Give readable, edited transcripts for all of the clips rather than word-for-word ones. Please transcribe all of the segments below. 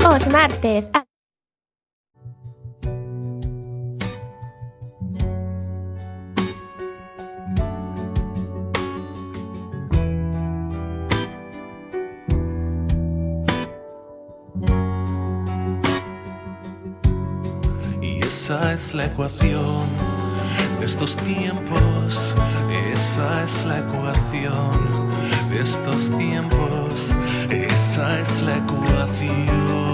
Os martes. Y esa es la ecuación de estos tiempos. Esa es la ecuación de estos tiempos. Esa es la ecuación.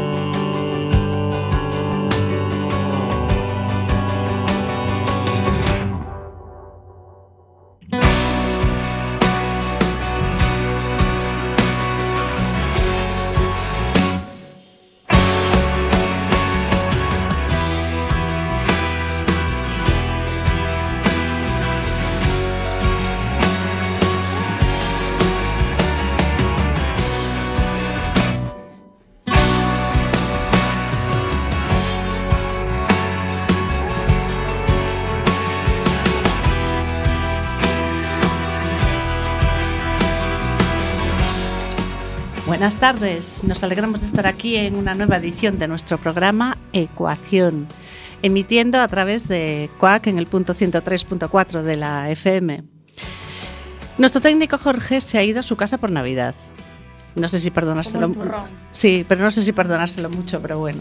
Buenas tardes, nos alegramos de estar aquí en una nueva edición de nuestro programa Ecuación, emitiendo a través de CUAC en el punto 103.4 de la FM. Nuestro técnico Jorge se ha ido a su casa por Navidad. No sé si perdonárselo. Sí, pero no sé si perdonárselo mucho, pero bueno.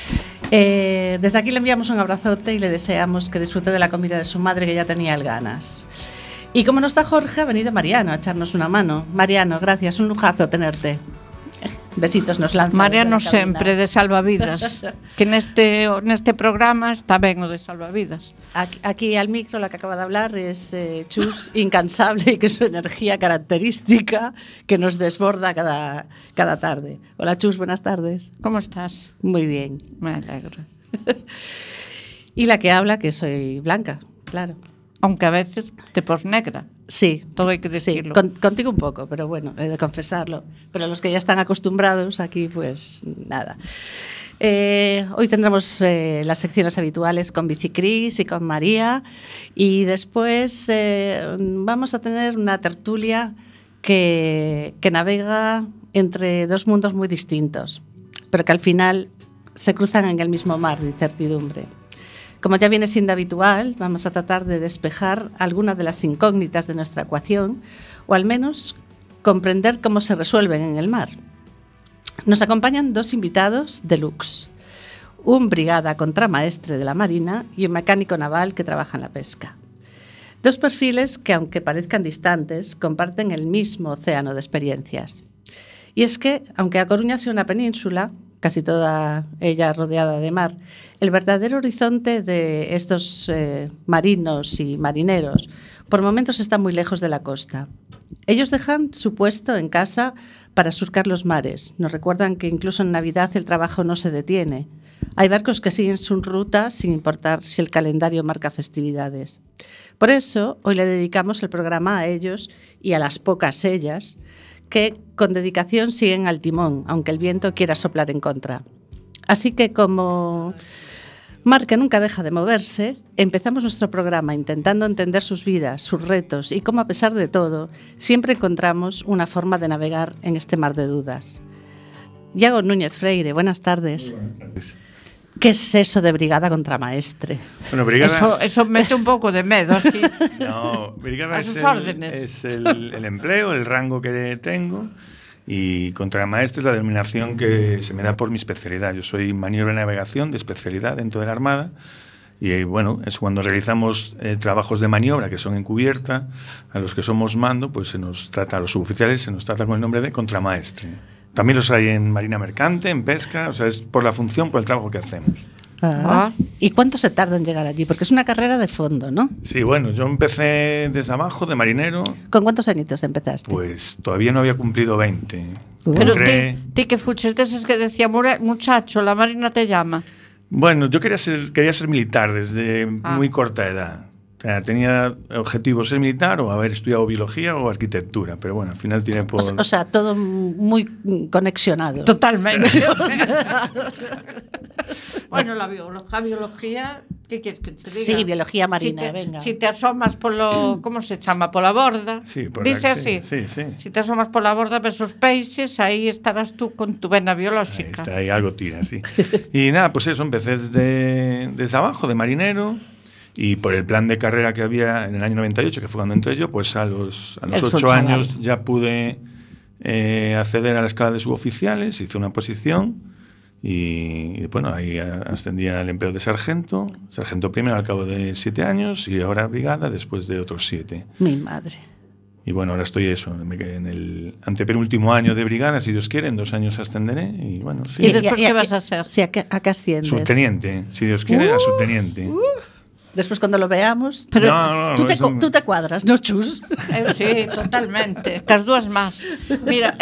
Desde aquí le enviamos un abrazote y le deseamos que disfrute de la comida de su madre, que ya tenía ganas. Y como no está Jorge, ha venido Mariano a echarnos una mano. Mariano, gracias, un lujazo tenerte. Besitos nos lanza. Mariano sempre de salvavidas. Que neste programa está ben o de salvavidas. Aquí al micro la que acaba de hablar es Chus, incansable, y que es su energía característica que nos desborda cada tarde. Hola Chus, buenas tardes. ¿Cómo estás? Muy bien. Me alegro. Y la que habla, que soy Blanca, claro. Aunque a veces te pos negra. Sí, todo hay que decirlo. Sí, contigo un poco, pero bueno, he de confesarlo. Pero los que ya están acostumbrados aquí, pues nada. Hoy tendremos las secciones habituales con Bicicris y con María. Y después vamos a tener una tertulia que navega entre dos mundos muy distintos, pero que al final se cruzan en el mismo mar de incertidumbre. Como ya viene siendo habitual, vamos a tratar de despejar algunas de las incógnitas de nuestra ecuación, o al menos comprender cómo se resuelven en el mar. Nos acompañan dos invitados deluxe, un brigada contramaestre de la Marina y un mecánico naval que trabaja en la pesca. Dos perfiles que, aunque parezcan distantes, comparten el mismo océano de experiencias. Y es que, aunque A Coruña sea una península, casi toda ella rodeada de mar, el verdadero horizonte de estos marinos y marineros por momentos está muy lejos de la costa. Ellos dejan su puesto en casa para surcar los mares. Nos recuerdan que incluso en Navidad el trabajo no se detiene. Hay barcos que siguen su ruta sin importar si el calendario marca festividades. Por eso, hoy le dedicamos el programa a ellos y a las pocas ellas que con dedicación siguen al timón, aunque el viento quiera soplar en contra. Así que como mar que nunca deja de moverse, empezamos nuestro programa intentando entender sus vidas, sus retos y cómo a pesar de todo siempre encontramos una forma de navegar en este mar de dudas. Iago Núñez Freire, buenas tardes. Muy buenas tardes. ¿Qué es eso de brigada contramaestre? Bueno, brigada... Eso mete un poco de miedo, así. No, brigada es el empleo, el rango que tengo, y contramaestre es la denominación que se me da por mi especialidad. Yo soy maniobra de navegación de especialidad dentro de la Armada, y bueno, es cuando realizamos trabajos de maniobra que son en cubierta, a los que somos mando, pues se nos trata, a los suboficiales se nos trata con el nombre de contramaestre. También los hay en marina mercante, en pesca, o sea, es por la función, por el trabajo que hacemos. ¿Y cuánto se tarda en llegar allí? Porque es una carrera de fondo, ¿no? Sí, bueno, yo empecé desde abajo, de marinero. ¿Con cuántos añitos empezaste? Pues todavía no había cumplido 20. Pero ti que fuches de esos que decía, muchacho, la marina te llama. Bueno, yo quería ser militar desde muy corta edad. O sea, tenía objetivo ser militar o haber estudiado biología o arquitectura, pero bueno, al final tiene por... O sea, todo muy conexionado. Totalmente. Bueno, la biología Que queres que te diga? Sí, biología marina, si te, venga. Si te asomas polo, como se chama, pola borda, Sí, dice sí, así. sí, sí. Si te asomas pola borda ves os peixes, aí estarás tú con tu vena Ahí biolóxica. está, ahí algo tira, sí. Y nada, pues eso, empecé desde abajo, de marinero, y por el plan de carrera que había en el año 98, que fue cuando entré yo, pues a los Es un 8 chaval. años ya pude acceder a la escala de suboficiales, hice una posición, y bueno, ahí ascendí al empleo de sargento primero al cabo de 7 años, y ahora brigada después de otros 7. Mi madre. Y bueno, ahora estoy eso, me quedé en el antepenúltimo año de brigada, si Dios quiere, en 2 años ascenderé, y bueno, sí. ¿Y después qué vas a ser? Sí, ¿a qué asciendes? Subteniente, si Dios quiere, a subteniente. Después cuando lo veamos, Pero no, tú, es un- tú te cuadras, ¿no, Chus? Sí, totalmente. Cas dúas más. Mira,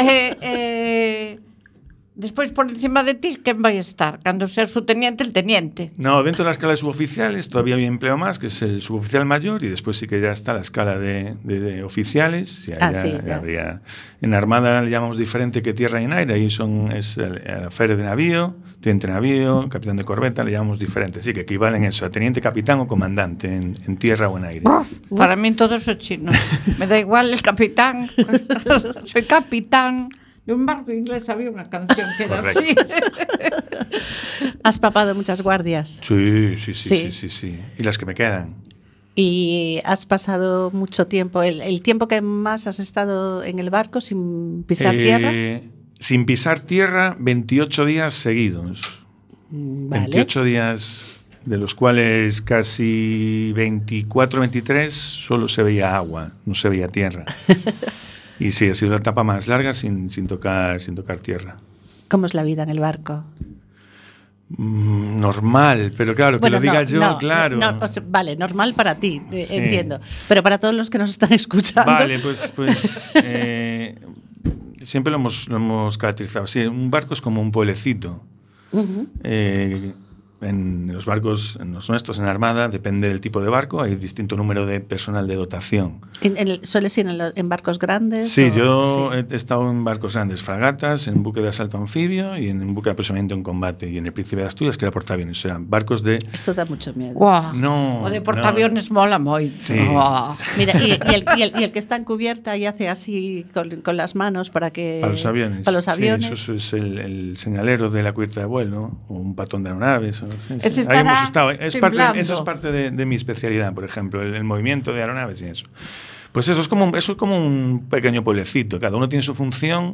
despois por encima de ti, quen vai estar? Cando ser subteniente, el teniente. No, dentro de la escala de suboficiales todavía hay un empleo más, que es el suboficial mayor, y después sí que ya está la escala de oficiales. Y ahí Sí, ya. habría, en Armada le llamamos diferente que tierra y en aire, ahí es el alférez de navío, teniente de navío, capitán de corbeta, le llamamos diferente. Sí, que equivalen eso a teniente, capitán o comandante en tierra o en aire. Para mí todo eso es chino. Me da igual el capitán. Soy capitán. De un barco inglés había una canción que era Correcto. así. Has papado muchas guardias Sí. Y las que me quedan. y has pasado mucho tiempo, el tiempo que más has estado en el barco sin pisar tierra. Sin pisar tierra, 28 días seguidos. Vale. 28 días, de los cuales casi 24, 23 solo se veía agua, no se veía tierra. Y sí, ha sido la etapa más larga sin tocar tierra. ¿Cómo es la vida en el barco? Normal, pero claro, que lo diga yo, claro. O sea, vale, normal para ti, Sí. entiendo. Pero para todos los que nos están escuchando. Vale, pues siempre lo hemos caracterizado. Sí, un barco es como un pueblecito. Ujú. En los barcos, en los nuestros, en la Armada, depende del tipo de barco, hay distinto número de personal de dotación. ¿Sueles ir en barcos grandes? Sí, o- yo sí. he estado en barcos grandes, fragatas, en buque de asalto anfibio y en buque de aproximadamente en combate, y en el Príncipe de Asturias, que era portaaviones. O sea, barcos de... Esto da mucho miedo. Guau. No, O de portaaviones mola moito. Sí. Guau. Mira, y el que está en cubierta y hace así con las manos para que... Para los aviones. Para los aviones. Sí, eso es el señalero de la cubierta de vuelo, o un patón de aeronaves. Ese Ahí hemos estará estado. temblando. Eso es parte de mi especialidad, por ejemplo, el movimiento de aeronaves y eso. Pues eso es como un pequeño pueblecito. Cada uno tiene su función,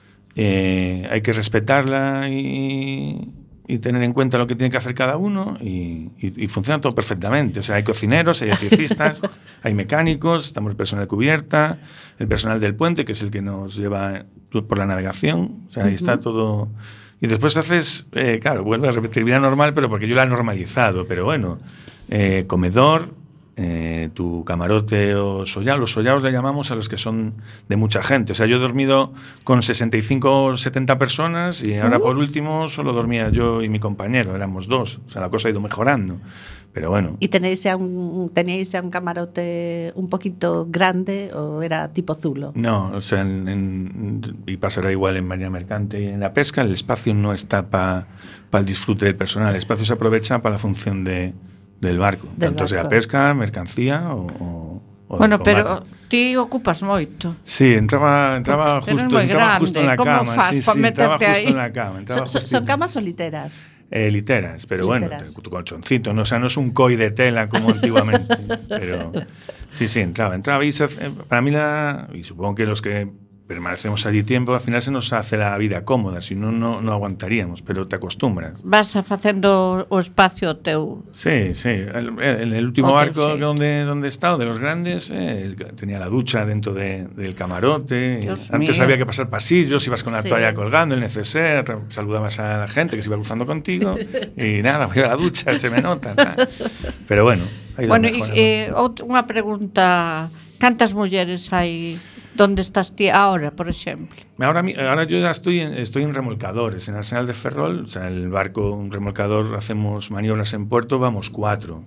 hay que respetarla y tener en cuenta lo que tiene que hacer cada uno, y funciona todo perfectamente. O sea, hay cocineros, hay electricistas, hay mecánicos, estamos el personal de cubierta, el personal del puente, que es el que nos lleva por la navegación. O sea, ahí está todo. Y después haces, claro, vuelve a repetir vida normal, pero porque yo la he normalizado. Pero bueno, comedor, tu camarote o sollao. Los sollaos le llamamos a los que son de mucha gente. O sea, yo he dormido con 65 o 70 personas, y ahora por último solo dormía yo y mi compañero, éramos 2. O sea, la cosa ha ido mejorando. Pero bueno. ¿Y teníais ya un camarote un poquito grande o era tipo Zulo? No, o sea, y pasará igual en Marina Mercante y en la pesca, el espacio no está para el disfrute del personal, el espacio se aprovecha para la función del barco, tanto sea pesca, mercancía o Bueno, de pero combate. ti ocupas moito. Sí, entraba Eres justo, moi entraba justo en la grande, ¿cómo cama. fas Sí, pa sí, entraba meterte justo ahí? en la cama. entraba ¿Son justito. camas o literas? Literas, pero Literas. bueno, tu colchoncito, ¿no? O sea, no es un coi de tela como antiguamente, pero sí, entraba y para mí y supongo que los que permanecemos allí tiempo, al final se nos hace la vida cómoda, si no, no aguantaríamos, pero te acostumbras. Vas a facendo o espacio teu. Sí. En el último Ok, barco sí. donde he estado, de los grandes, tenía la ducha dentro del camarote. Dios Antes mío. había que pasar pasillos, ibas con la Sí. toalla colgando, el neceser, saludabas a la gente que se iba cruzando contigo, y nada, voy a la ducha, se me nota. Tal. Pero bueno, ha ido Bueno, mejorando. unha pregunta, cantas mulleres hai donde estás ti ahora, por exemplo? Ahora yo ya estoy en remolcadores, en Arsenal de Ferrol, o sea, el barco, un remolcador, hacemos maniobras en puerto, vamos 4.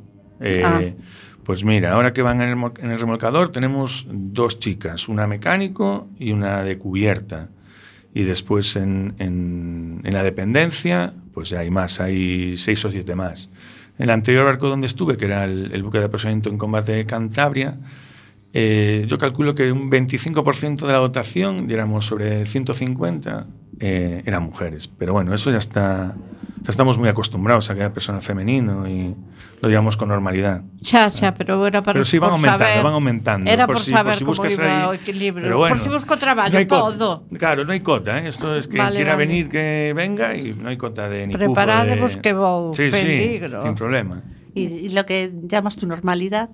Pues mira, ahora que van en el remolcador tenemos 2 chicas, una mecánico y una de cubierta. Y después en la dependencia, pues ya hay más, hay 6 o 7 más. En el anterior barco donde estuve, que era el buque de aprovisionamiento en combate de Cantabria, yo calculo que un 25% de la dotación, diéramos sobre 150, eran mujeres. Pero bueno, eso ya está... Ya estamos muy acostumbrados a que haya personal femenino y lo digamos con normalidad. Xa, pero era para... Pero sí, van aumentando. Era por saber como iba o equilibrio. Bueno, por si busco traballo, podo. Claro, no hai cota, ¿eh? Esto es que quiera venir, que venga, y no hai cota de ni cupo de... Preparadevos que vou, peligro. Sí, sin problema. Y lo que llamas tu normalidad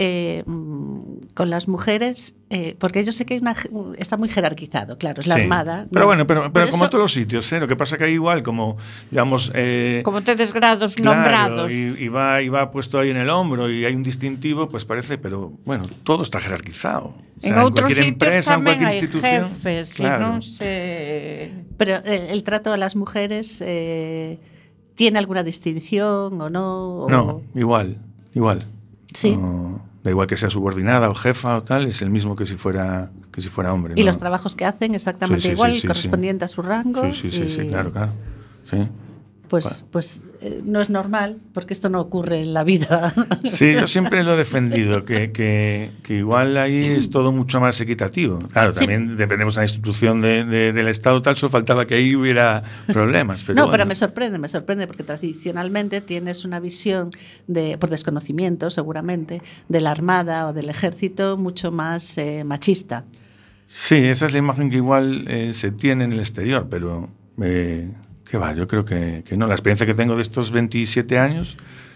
con las mujeres, porque yo sé que está muy jerarquizado, claro, es la Armada. Pero ¿no? bueno, pero eso, como todos los sitios, lo que pasa que hay igual, como, digamos... como tedes grados claro, nombrados. Y va puesto ahí en el hombro y hay un distintivo, pues parece, pero bueno, todo está jerarquizado. O sea, en outros sitios empresa, tamén hai institución, jefes, claro. non se... Pero el trato a las mujeres... ¿Tiene alguna distinción o no? No, igual. Sí. No, da igual que sea subordinada o jefa o tal, es el mismo que si fuera hombre. Y ¿no? los trabajos que hacen exactamente igual, correspondiente a su rango. Sí, claro. Sí. Pues no es normal, porque esto no ocurre en la vida. Sí, yo siempre lo he defendido, que igual ahí es todo mucho más equitativo. Claro, también dependemos de la institución del Estado, tal, solo faltaba que ahí hubiera problemas. Pero no, pero me sorprende, porque tradicionalmente tienes una visión, por desconocimiento seguramente, de la Armada o del Ejército mucho más machista. Sí, esa es la imagen que igual se tiene en el exterior, pero... ¿Qué va? Yo creo que no. La experiencia que tengo de estos 27 años,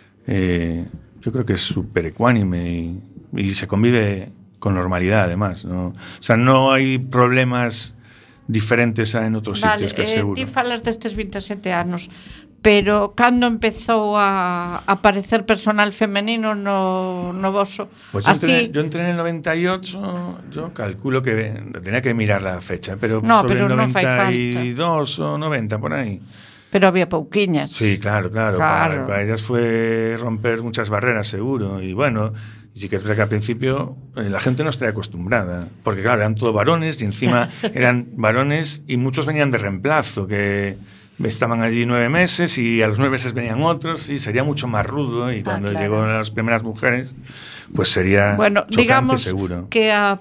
yo creo que es súper ecuánime y se convive con normalidad, además, ¿no? O sea, no hay problemas diferentes en outros sitios, que seguro. Ti falas destes 27 anos, pero cando empezou a aparecer personal femenino no voso? Pues yo entré en el 98, yo calculo que tenía que mirar la fecha, pero sobre el 92 o 90, por ahí. Pero había pouquiñas. Sí, claro. Para ellas fue romper muchas barreras, seguro. Y bueno, sí que es verdad que al principio la gente no estaría acostumbrada, porque claro, eran todos varones y encima eran varones y muchos venían de reemplazo, que estaban allí 9 meses y a los 9 meses venían otros y sería mucho más rudo, y cuando llegó las primeras mujeres, pues sería chocante, digamos, seguro. Que a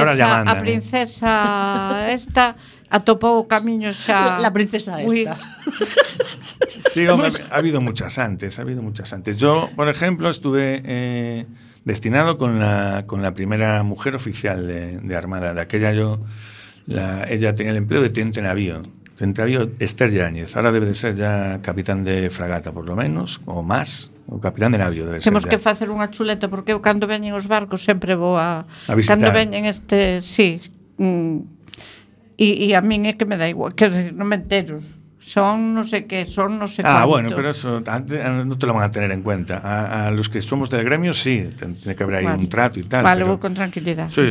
princesa esta atopou o camiño xa... La princesa esta. Sí, hombre, ha habido muchas antes. Yo, por ejemplo, estuve destinado con la primera mujer oficial de Armada. De aquella ella tenía el empleo de teniente navío. Teniente navío Esther Yáñez. Ahora debe de ser ya capitán de fragata, por lo menos, o más. O capitán de navío debe ser. Temos que facer unha chuleta, porque eu cando veñen os barcos sempre vou a visitar. Cando veñen sí. E a min é que me dá igual, que non me entero. Son no sé qué, son no sé cuánto. Bueno, pero eso no te lo van a tener en cuenta. A los que somos del gremio, sí, tiene que haber ahí un trato y tal. Vale, voy con tranquilidad. Sí.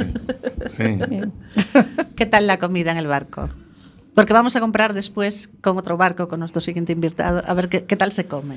¿Qué tal la comida en el barco? Porque vamos a comprar después con otro barco, con nuestro siguiente invitado, a ver qué tal se come.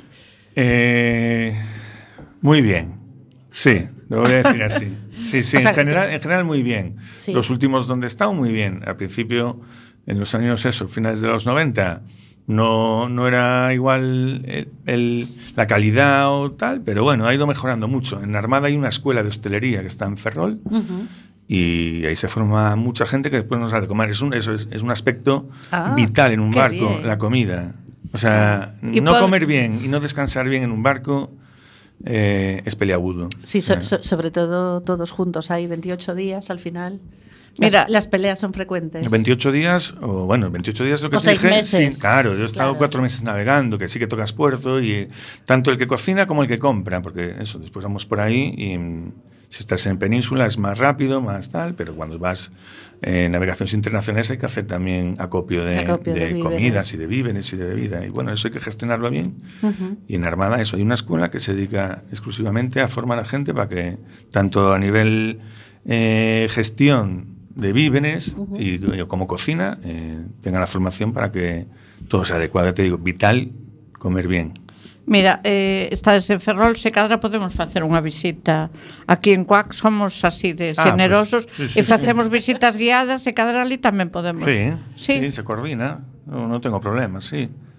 Muy bien. Sí, lo voy a decir así. Sí, o sea, en general muy bien. Sí. Los últimos donde he estado, muy bien. Al principio, en los años finales de los 90, no era igual la calidad o tal, pero bueno, ha ido mejorando mucho. En Armada hay una escuela de hostelería que está en Ferrol, y ahí se forma mucha gente que después nos ha de comer. Es un aspecto vital en un barco, bien. La comida. O sea, no comer bien y no descansar bien en un barco es peliagudo. Sí, sobre todo todos juntos. Hay 28 días al final. Mira, las peleas son frecuentes. 28 días, o bueno, 28 días lo que o 6 dije. meses. Sí, claro, yo he estado 4 meses navegando, que sí que tocas puerto, y tanto el que cocina como el que compra, porque eso, después vamos por ahí y si estás en península es más rápido, más tal, pero cuando vas en navegaciones internacionales hay que hacer también acopio de comidas y de víveres y de bebida, y bueno, eso hay que gestionarlo bien. Y en Armada eso, hay una escuela que se dedica exclusivamente a formar a gente para que tanto a nivel gestión de víveres y como cocina tengan la formación para que todo sea adecuado. Te digo, vital comer bien. Mira, estades en Ferrol, se cadra podemos facer unha visita. Aquí en Cuac somos así de xenerosos, pues, sí, e facemos visitas guiadas, se cadra ali tamén podemos. Sí, se coordina, no tengo problemas, sí.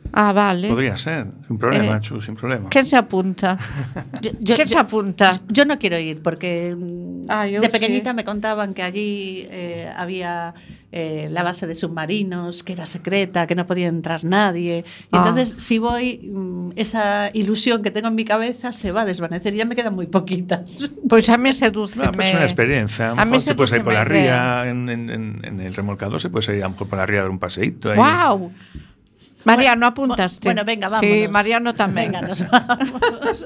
Ah, vale. Podría ser, sin problema, Chu, sin problema. ¿Quién se apunta? ¿Quién se apunta? Yo no quiero ir porque yo de pequeñita sí. me contaban que allí había la base de submarinos, que era secreta, que no podía entrar nadie. Y entonces, si voy, esa ilusión que tengo en mi cabeza se va a desvanecer. Ya me quedan muy poquitas. Pues a mí seduce. No, pues es una experiencia. A lo mejor se puede ir por la sedúceme ría en el remolcador, se puede ir a lo mejor por la ría a dar un paseíto. ¡Wow! Mariano, apuntaste. Bueno, venga, vámonos. Sí, Mariano tamén. Venga, nos vamos.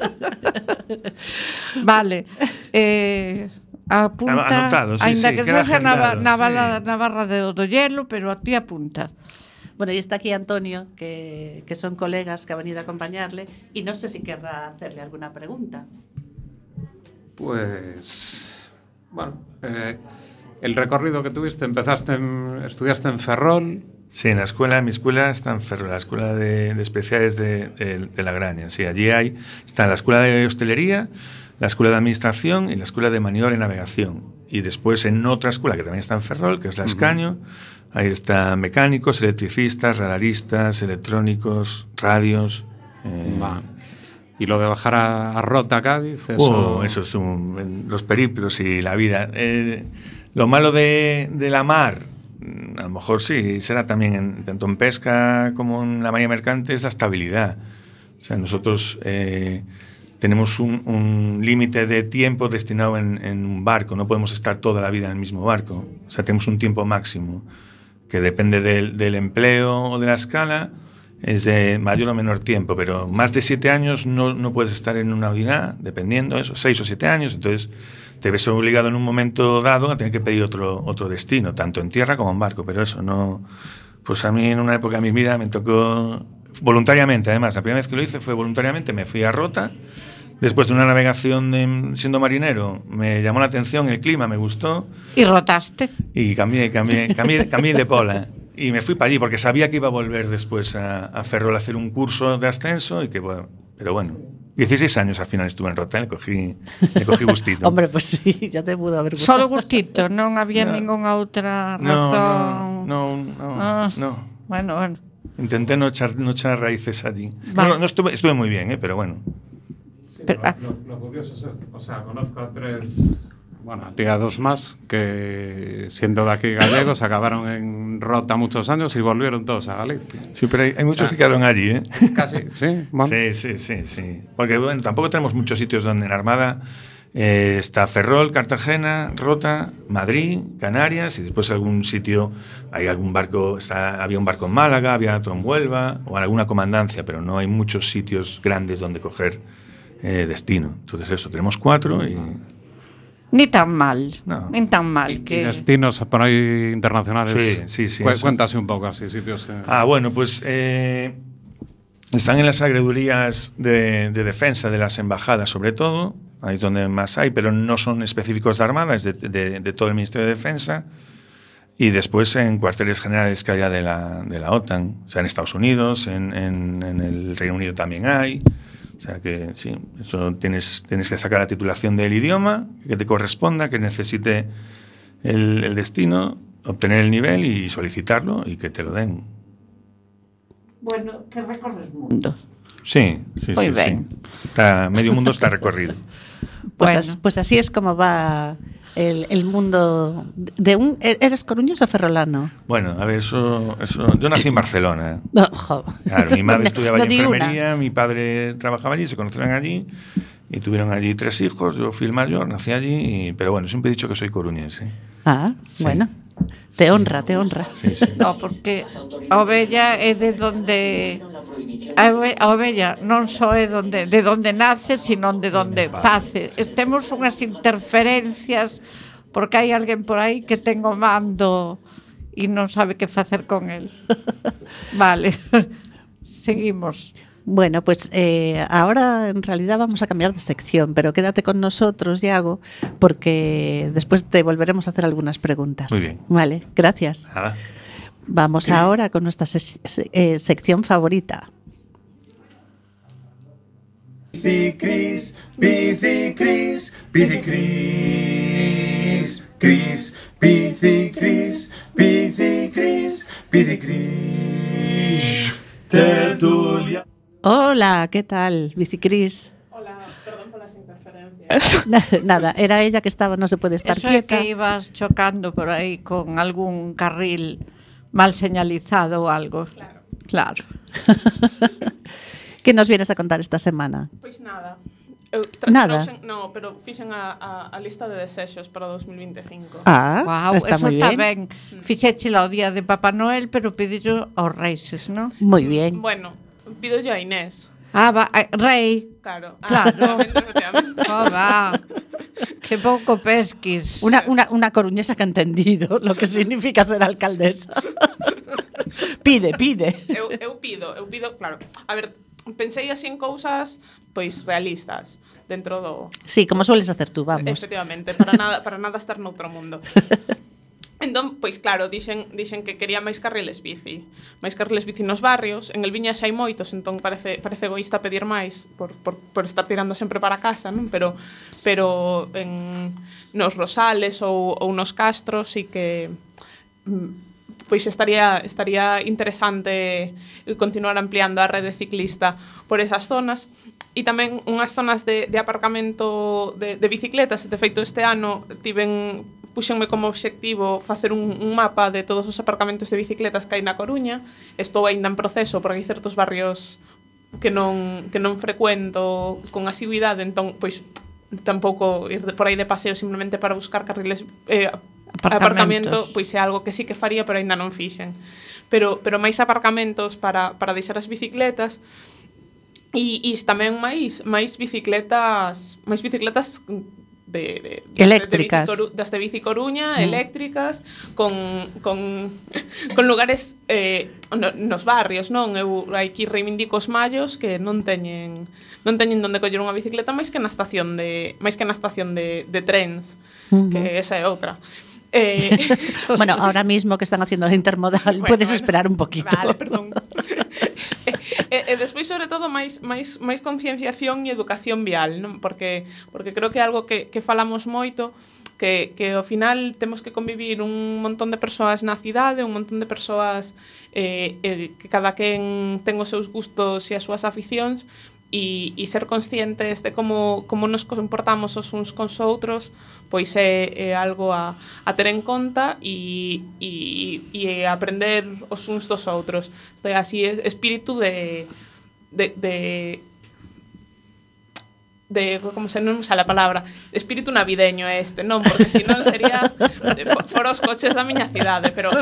Vale. Apunta, Anotado, sí, ainda sí, que queda sexa agendado, na barra do hielo, pero a ti apunta. Bueno, y está aquí Antonio, que son colegas que ha venido a acompañarle, y no sé si querrá hacerle alguna pregunta. Pues, bueno, el recorrido que tuviste, estudiaste en Ferrol. Sí, en la escuela, mi escuela está en Ferrol, la escuela de especiales de La Graña. Sí, allí está la escuela de hostelería, la escuela de administración y la escuela de maniobra y navegación. Y después en otra escuela que también está en Ferrol, que es la Escaño, ahí están mecánicos, electricistas, radaristas, electrónicos, radios. Y lo de bajar a Rota, Cádiz, eso... Eso es los periplos y la vida. Lo malo de la mar, a lo mejor sí, será también tanto en pesca como en la marina mercante, es la estabilidad. O sea, nosotros tenemos un límite de tiempo destinado en un barco, no podemos estar toda la vida en el mismo barco. O sea, tenemos un tiempo máximo que depende del empleo o de la escala, es de mayor o menor tiempo, pero más de 7 años no puedes estar en una unidad, dependiendo eso, 6 o 7 años, entonces te ves obligado en un momento dado a tener que pedir otro destino, tanto en tierra como en barco, pero eso no... Pues a mí en una época de mi vida me tocó voluntariamente, además, la primera vez que lo hice fue voluntariamente, me fui a Rota, después de una navegación siendo marinero, me llamó la atención el clima, me gustó. ¿Y rotaste? Y cambié de pola. Y me fui para allí porque sabía que iba a volver después a Ferrol a hacer un curso de ascenso y que bueno, pero bueno, 16 años al final estuve en Rota, le cogí gustito. Hombre, pues sí, ya te pudo haber gustado. Solo gustito, non había ningunha outra razón. No. Bueno. Intenté no echar raíces allí. Vale. No estuve muy bien, pero bueno. Sí, Pero, lo curioso es, o sea, conozco a 3, bueno, a ti a 2 más, que siendo de aquí gallegos acabaron en Rota muchos años y volvieron todos a Galicia. Sí, pero hay muchos que quedaron allí, ¿eh? Casi, sí. Bueno. Sí. Porque bueno, tampoco tenemos muchos sitios donde en Armada está Ferrol, Cartagena, Rota, Madrid, Canarias y después algún sitio, hay algún barco, había un barco en Málaga, había otro en Huelva o en alguna comandancia, pero no hay muchos sitios grandes donde coger destino. Entonces eso, tenemos 4 y... Ni tan mal. No. Ni tan mal. Y Que... destinos por ahí internacionales. Sí. Cuéntase un poco así, sitios que... Bueno, pues están en las agredurías de defensa de las embajadas, sobre todo, ahí es donde más hay, pero no son específicos de Armada, es de todo el Ministerio de Defensa. Y después en cuarteles generales que haya de la OTAN, o sea, en Estados Unidos, en el Reino Unido también hay. O sea que sí, eso tienes que sacar la titulación del idioma que te corresponda, que necesite el destino, obtener el nivel y solicitarlo y que te lo den. Bueno, que recorres mundo. Sí. Muy bien. Medio mundo está recorrido. Pues así es como va el mundo de un... ¿Eres coruñés o ferrolano? Bueno, a ver, eso yo nací en Barcelona. No, jo. Claro, mi madre estudiaba allí di enfermería, mi padre trabajaba allí, se conocieron allí y tuvieron allí 3 hijos. Yo fui el mayor, nací allí, pero bueno, siempre he dicho que soy coruñés. Sí. Bueno, te honra. Sí. No, porque a ovella é de donde... A ovella non só é de donde nace, sino de donde pace. Temos unhas interferencias porque hai alguén por aí que ten o mando e non sabe que facer con el. Vale, seguimos. Bueno, pues ahora en realidad vamos a cambiar de sección, pero quédate con nosotros, Iago, porque después te volveremos a hacer algunas preguntas. Muy bien. Vale, gracias. Nada. Vamos ahora con nuestra sección favorita. Bicicris, bicicris, bicicris, cris, bicicris, bicicris, bicicris. tertulia. Hola, ¿qué tal, Bicicris? Hola, perdón por las interferencias. Nada, era ella que estaba, no se puede estar Eso é quieta. que ibas chocando por aí con algún carril mal señalizado ou algo. Claro. ¿Qué nos vienes a contar esta semana? Pois nada. Nada? No, pero fixen a lista de desexos para 2025. Ah, Wow, está eso muy está bien. ben. Fixéchela o día de Papá Noel, pero pedillo aos Reixes, non? Muy bien. Bueno, pido yo a Inés. Rei. Claro. Claro. Efectivamente. Oh, va. Que pouco pesquis. Una coruñesa que ha entendido lo que significa ser alcaldesa. Pide. Eu pido, claro. A ver, pensei así en cousas pois realistas dentro do Sí, como sueles hacer tú, vamos. efectivamente, para nada estar noutro mundo. Entón, pois claro, dixen que quería máis carriles bici nos barrios. En Elviña xa hai moitos, entón parece egoísta pedir máis por estar tirando sempre para casa, non? Pero nos Rosales ou nos Castros sí que pois estaría interesante continuar ampliando a rede ciclista por esas zonas. E tamén unhas zonas de aparcamento de bicicletas. De feito, este ano puxenme como obxectivo facer un mapa de todos os aparcamentos de bicicletas que hai na Coruña. Estou aínda en proceso porque hai certos barrios que non frecuento con asiduidade, entón pois tampouco ir por aí de paseo simplemente para buscar carriles aparcamento, pois é algo que sí que faría, pero aínda non fixen. Pero máis aparcamentos para deixar as bicicletas. E tamén máis bicicletas eléctricas, das de Bici Coruña, eléctricas, con lugares nos barrios, non? Eu aquí reivindico os mallos que non teñen onde coller unha bicicleta máis que na estación de trens, que esa é outra. Bueno, ahora mismo que están haciendo la intermodal, puedes esperar un poquito. Vale, perdón. Despois, sobre todo, máis concienciación e educación vial, non? Porque creo que é algo que falamos moito, que ao final temos que convivir un montón de persoas na cidade, un montón de persoas que cada quen ten os seus gustos e as súas aficións, e ser conscientes de como nos comportamos os uns cos outros, pois é algo a ter en conta e aprender os uns dos outros. Este así espírito de como se non me sale a palabra, espírito navideño non, porque senón sería fora os coches da miña cidade, pero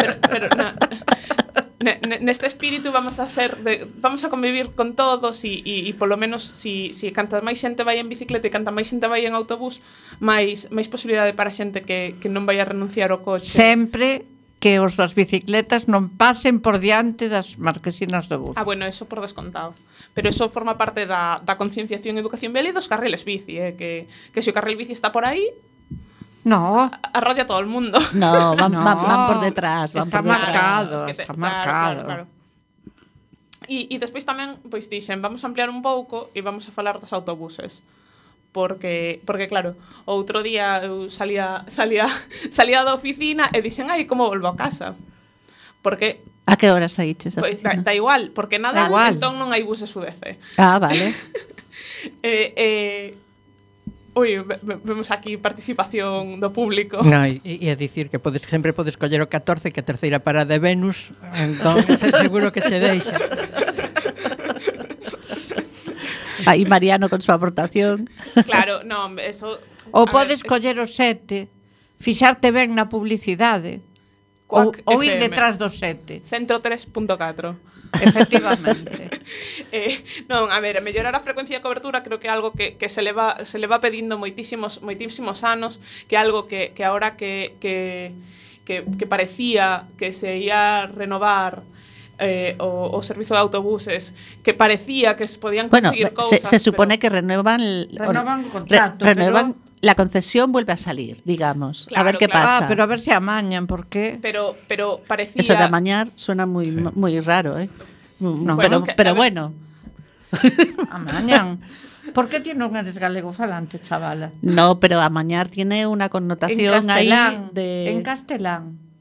neste espírito vamos a convivir con todos e polo menos si canta máis xente vai en bicicleta e canta máis xente vai en autobús, máis posibilidade para xente que non vai a renunciar ao coche. Sempre que os das bicicletas non pasen por diante das marquesinas do bus. Bueno, eso por descontado. Pero eso forma parte da concienciación e educación vial e dos carriles bici, que se o carril bici está por aí, no, arrolla todo el mundo. No, van por detrás, van está por detrás. Marcado, está marcado. Claro. E despois tamén, pois dixen, vamos a ampliar un pouco e vamos a falar dos autobuses. Porque claro, outro día eu salía da oficina e dixen, como volvo a casa? Porque a que horas saíches da pois oficina? Da igual, porque nada, entón non hai buses UDC. Vale. Vemos aquí participación do público. No, e a dicir que sempre podes coller o 14, que a terceira parada é Venus, entón seguro que che deixa. Aí Mariano con súa aportación. Claro, non, eso... Ou podes coller o 7, fixarte ben na publicidade, ou ir detrás do 7. Centro 3.4. Efectivamente. Non, a ver, mellorar a frecuencia de cobertura creo que é algo que se leva pedindo moitísimos anos, que é algo que agora que parecía que se ia renovar o servizo de autobuses, que parecía que se podían conseguir cousas. Se supone que renuevan el contrato, renuevan la concesión, vuelve a salir, digamos. Claro, a ver qué pasa. Pero a ver se amañan, ¿por qué? Pero parecía... Eso de amañar suena muy raro, ¿eh? No, pero bueno. Amañan. ¿Por qué ti non eres galego falante, chavala? No, pero amañar tiene una connotación en castelán, ahí de... En castelán.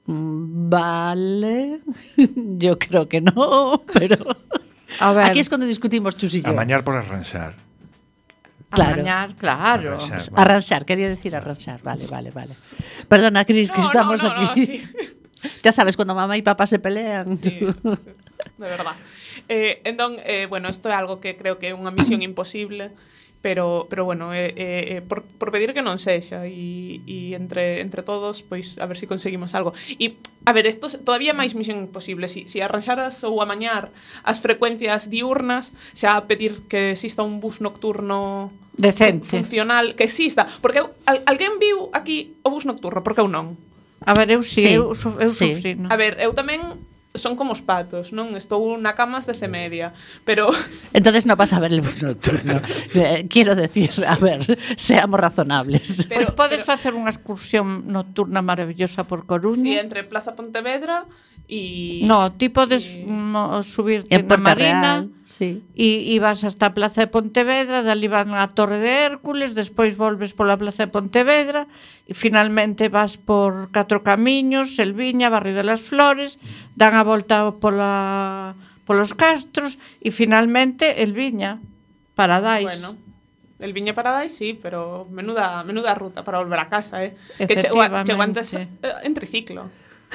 Vale. Yo creo que no, pero... A ver, Aquí es cuando discutimos Chus y yo. Amañar por arranxar. Claro. amañar, claro. Arranxar, vale. Arranxar, quería decir arranxar. Vale. Perdona, Cris, que estamos aquí. Ya sabes, cuando mamá y papá se pelean. Sí, de verdad. Entón, bueno, isto é algo que creo que é unha misión imposible, pero bueno, por pedir que non sexa e entre todos, pois a ver se conseguimos algo. E a ver, isto todavía é máis misión imposible. Si arranxaras ou amañar as frecuencias diurnas, xa pedir que exista un bus nocturno Decente. funcional, que exista, porque alguén viu aquí o bus nocturno, porque eu non. A ver, eu sí, Sí, eu sí. sufrino. A ver, eu tamén son como os patos, non? Estou na cama ás 10:30, pero Entonces no vas a ver el bus nocturno. Quiero decir, a ver, seamos razonables. Pois podes facer unha excursión nocturna maravillosa por si Coruña. entre Plaza Pontevedra e No, ti podes subirte En na Puerta Marina Real, sí. e vas hasta a Plaza de Pontevedra, dali van á Torre de Hércules, despois volves pola Plaza de Pontevedra e finalmente vas por 4 camiños, Selviña, Barrio de las Flores, dan a volta polos castros e finalmente Elviña, Paradais. bueno, el Viña Paradais sí, pero menuda ruta para volver a casa, Que Efectivamente. chego antes en triciclo.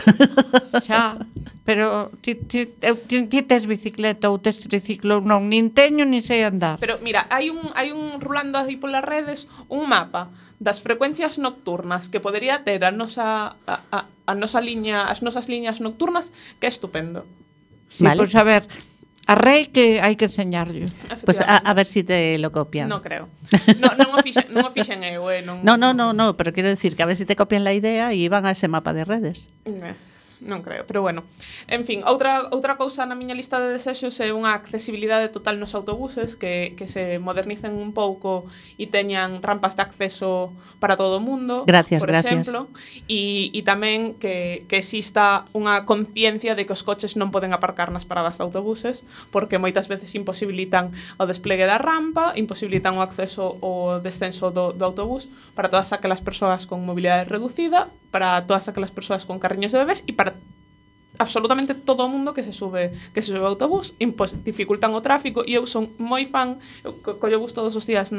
Xa, pero ti tes bicicleta ou tes triciclo, non, nin teño nin sei andar. Pero mira, hai un rulando aí polas redes un mapa das frecuencias nocturnas que podería ter a nosa liña, as nosas liñas nocturnas, que é estupendo. Sí, Vale. pois a ver, a Rei que hai que enseñarlle. Pues a ver si te lo copian. Non creo. Non o fixen eu, No, pero quiero decir que a ver si te copian la idea y van a ese mapa de redes. Non creo, pero bueno. En fin, outra cousa na miña lista de desexos é unha accesibilidade total nos autobuses que se modernicen un pouco e teñan rampas de acceso para todo o mundo, Gracias, por gracias. exemplo, e tamén que exista unha conciencia de que os coches non poden aparcar nas paradas de autobuses, porque moitas veces imposibilitan o desplegue da rampa, imposibilitan o acceso ou descenso do autobús para todas aquelas persoas con mobilidade reducida, para todas aquelas persoas con carriños de bebés e para absolutamente todo o mundo que se sube ao autobús, dificultan o tráfico e eu son moi fan, eu collo bus todos os días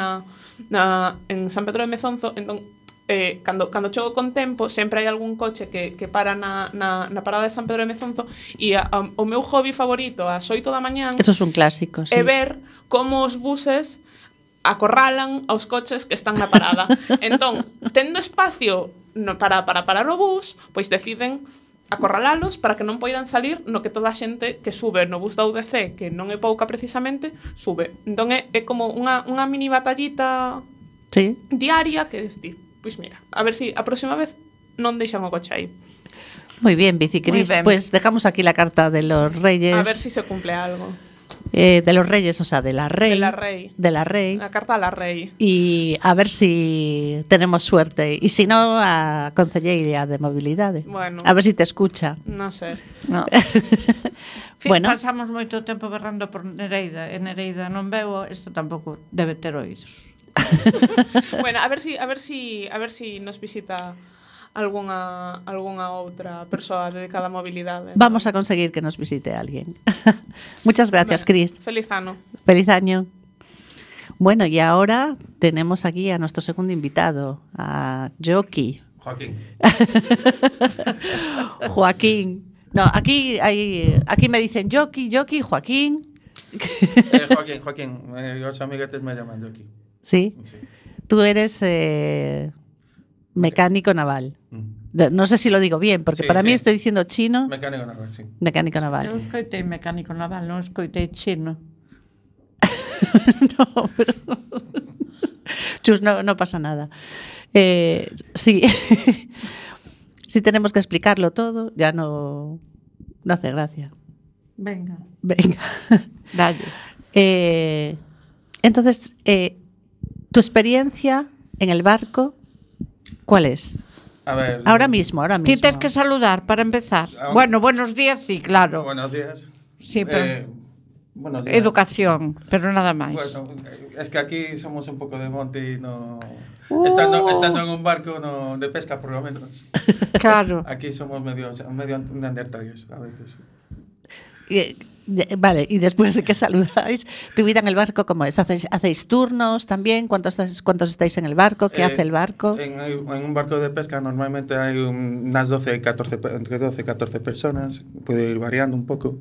en San Pedro de Mezonzo, entón cando chego con tempo sempre hai algún coche que para na parada de San Pedro de Mezonzo e o meu hobby favorito ás 8 da mañán Eso es un clásico, sí. é ver como os buses acorralan aos coches que están na parada. Entón, tendo espacio para parar o bus, pois deciden acorralalos para que non poidan salir no que toda a xente que sube no bus da UDC, que non é pouca precisamente, sube. Entón é como unha mini batallita Sí. diaria que ti, pois mira, a ver si a próxima vez non deixan o coche aí. Muy bien, Bicicris. Muy bien. Pues dejamos aquí la carta de los Reyes. A ver si se cumple algo. De los Reyes, o sea, de la Rey. De la Rey. De la Rey. La carta a la Rey. Y a ver si tenemos suerte. Y si no, a Concelleira de Mobilidade. Bueno. A ver si te escucha. Non sei. No. Bueno. Pasamos moito tempo berrando por Nereida, e Nereida non veo, isto tampouco debe ter oídos. Bueno, a ver si nos visita algunha outra persoa dedicada á mobilidade. Vamos a conseguir que nos visite alguien. Muchas gracias, Cris. Feliz ano. Feliz año. Bueno, y ahora tenemos aquí a nuestro segundo invitado, a Joaquín. Joaquín. No, aquí me dicen Joaquín, Joaquín. Joaquín, los amiguetes me llaman Joaquín. ¿Sí? Sí. Tú eres mecánico naval. No sé si lo digo bien, porque Sí, para mí sí. estoy diciendo chino. Mecánico naval, sí. Mecánico Eu naval. escoitei mecánico naval, non escoitei chino. No, pero... Chus, no pasa nada. Sí. Si tenemos que explicarlo todo, ya no hace gracia. Venga, Venga. dalle. Entonces, tu experiencia en el barco, ¿cuál es? A ver. Ahora mismo. Ti tes que saludar para empezar. Ah, Bueno, buenos días, sí, claro. Buenos días. Sí, pero Bueno, sí, educación, pero nada máis. bueno, es que aquí somos un pouco de monte y no... Estando en un barco no, de pesca, por lo menos. Claro. Aquí somos medio neandertales a veces. Vale, y después de que saludáis, tu vida en el barco, ¿cómo es? ¿Hacéis turnos también? ¿Cuántos estáis en el barco? ¿Qué hace el barco? En un barco de pesca normalmente hay unas 12 y 14 personas, puede ir variando un poco.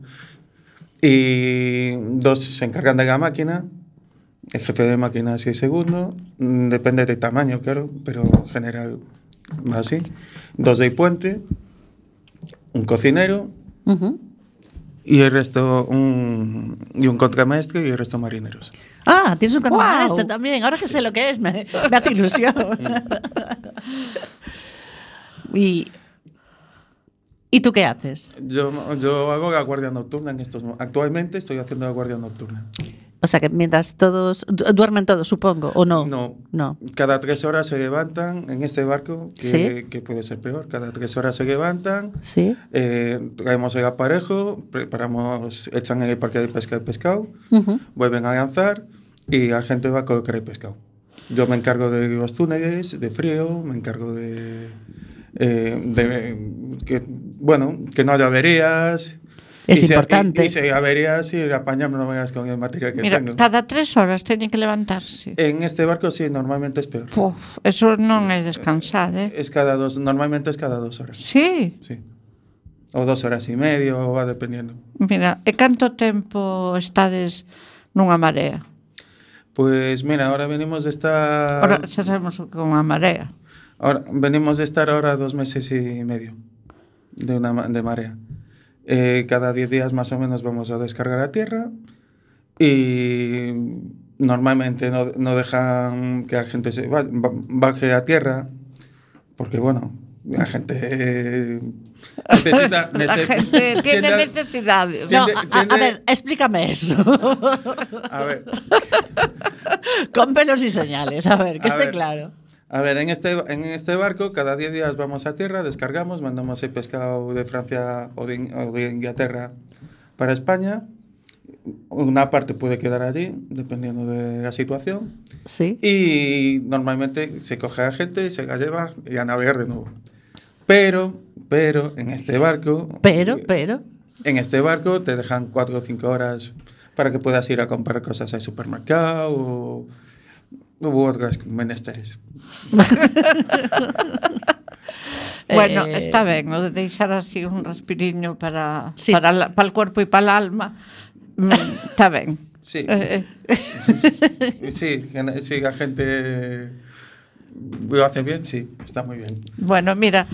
Y 2 se encargan de la máquina, el jefe de máquina es el segundo, depende del tamaño, claro, pero en general va así. 2 del puente, un cocinero, y el resto un contramaestre y el resto marineros. Ah, tienes un Guau. contramaestre también. Ahora que sé lo que es, me hace ilusión. ¿Y tú qué haces? Yo hago la guardia nocturna actualmente estoy haciendo la guardia nocturna. O sea, que mientras todos... ¿Duermen todos, supongo, o no? No. Cada 3 horas se levantan en este barco, que puede ser peor. Cada 3 horas se levantan, ¿Sí? Traemos el aparejo, preparamos, echan en el parque de pesca el pescado, vuelven a lanzar y la gente va a colocar el pescado. Yo me encargo de los túneles, de frío, me encargo de que no haya averías. Es importante. Y si hay averías, y apañamos, no vengas con el material que Mira, tengo. cada 3 horas teñen que levantarse. En este barco sí, normalmente es peor. Puf, eso non é descansar, Normalmente es cada 2 horas. Sí. Sí. O 2 horas y medio, va dependiendo. Mira, e canto tempo estades nunha marea? Pues mira, ahora venimos de estar... Ahora xa sabemos o que é unha marea. Venimos de estar ahora 2 meses y medio de marea. Cada 10 días más o menos vamos a descargar a tierra y normalmente no dejan que la gente se baje a tierra porque, bueno, la gente necesita... La gente tiene necesidades. No, a ver, explícame eso. A ver. Con pelos y señales, a ver, que esté claro. A ver, en este barco cada 10 días vamos a tierra, descargamos, mandamos el pescado de Francia o de Inglaterra para España. Una parte puede quedar allí, dependiendo de la situación. Sí. Y normalmente se coge a gente y se la lleva y a navegar de nuevo. Pero, en este barco... En este barco te dejan 4 o 5 horas para que puedas ir a comprar cosas al supermercado o... Hubo otras menesteres. Bueno, está ben, o de deixar así un respiriño para o cuerpo e para a alma. Está ben. Sí. Sí, la gente lo hace bien, sí, está muy bien. Bueno, mira,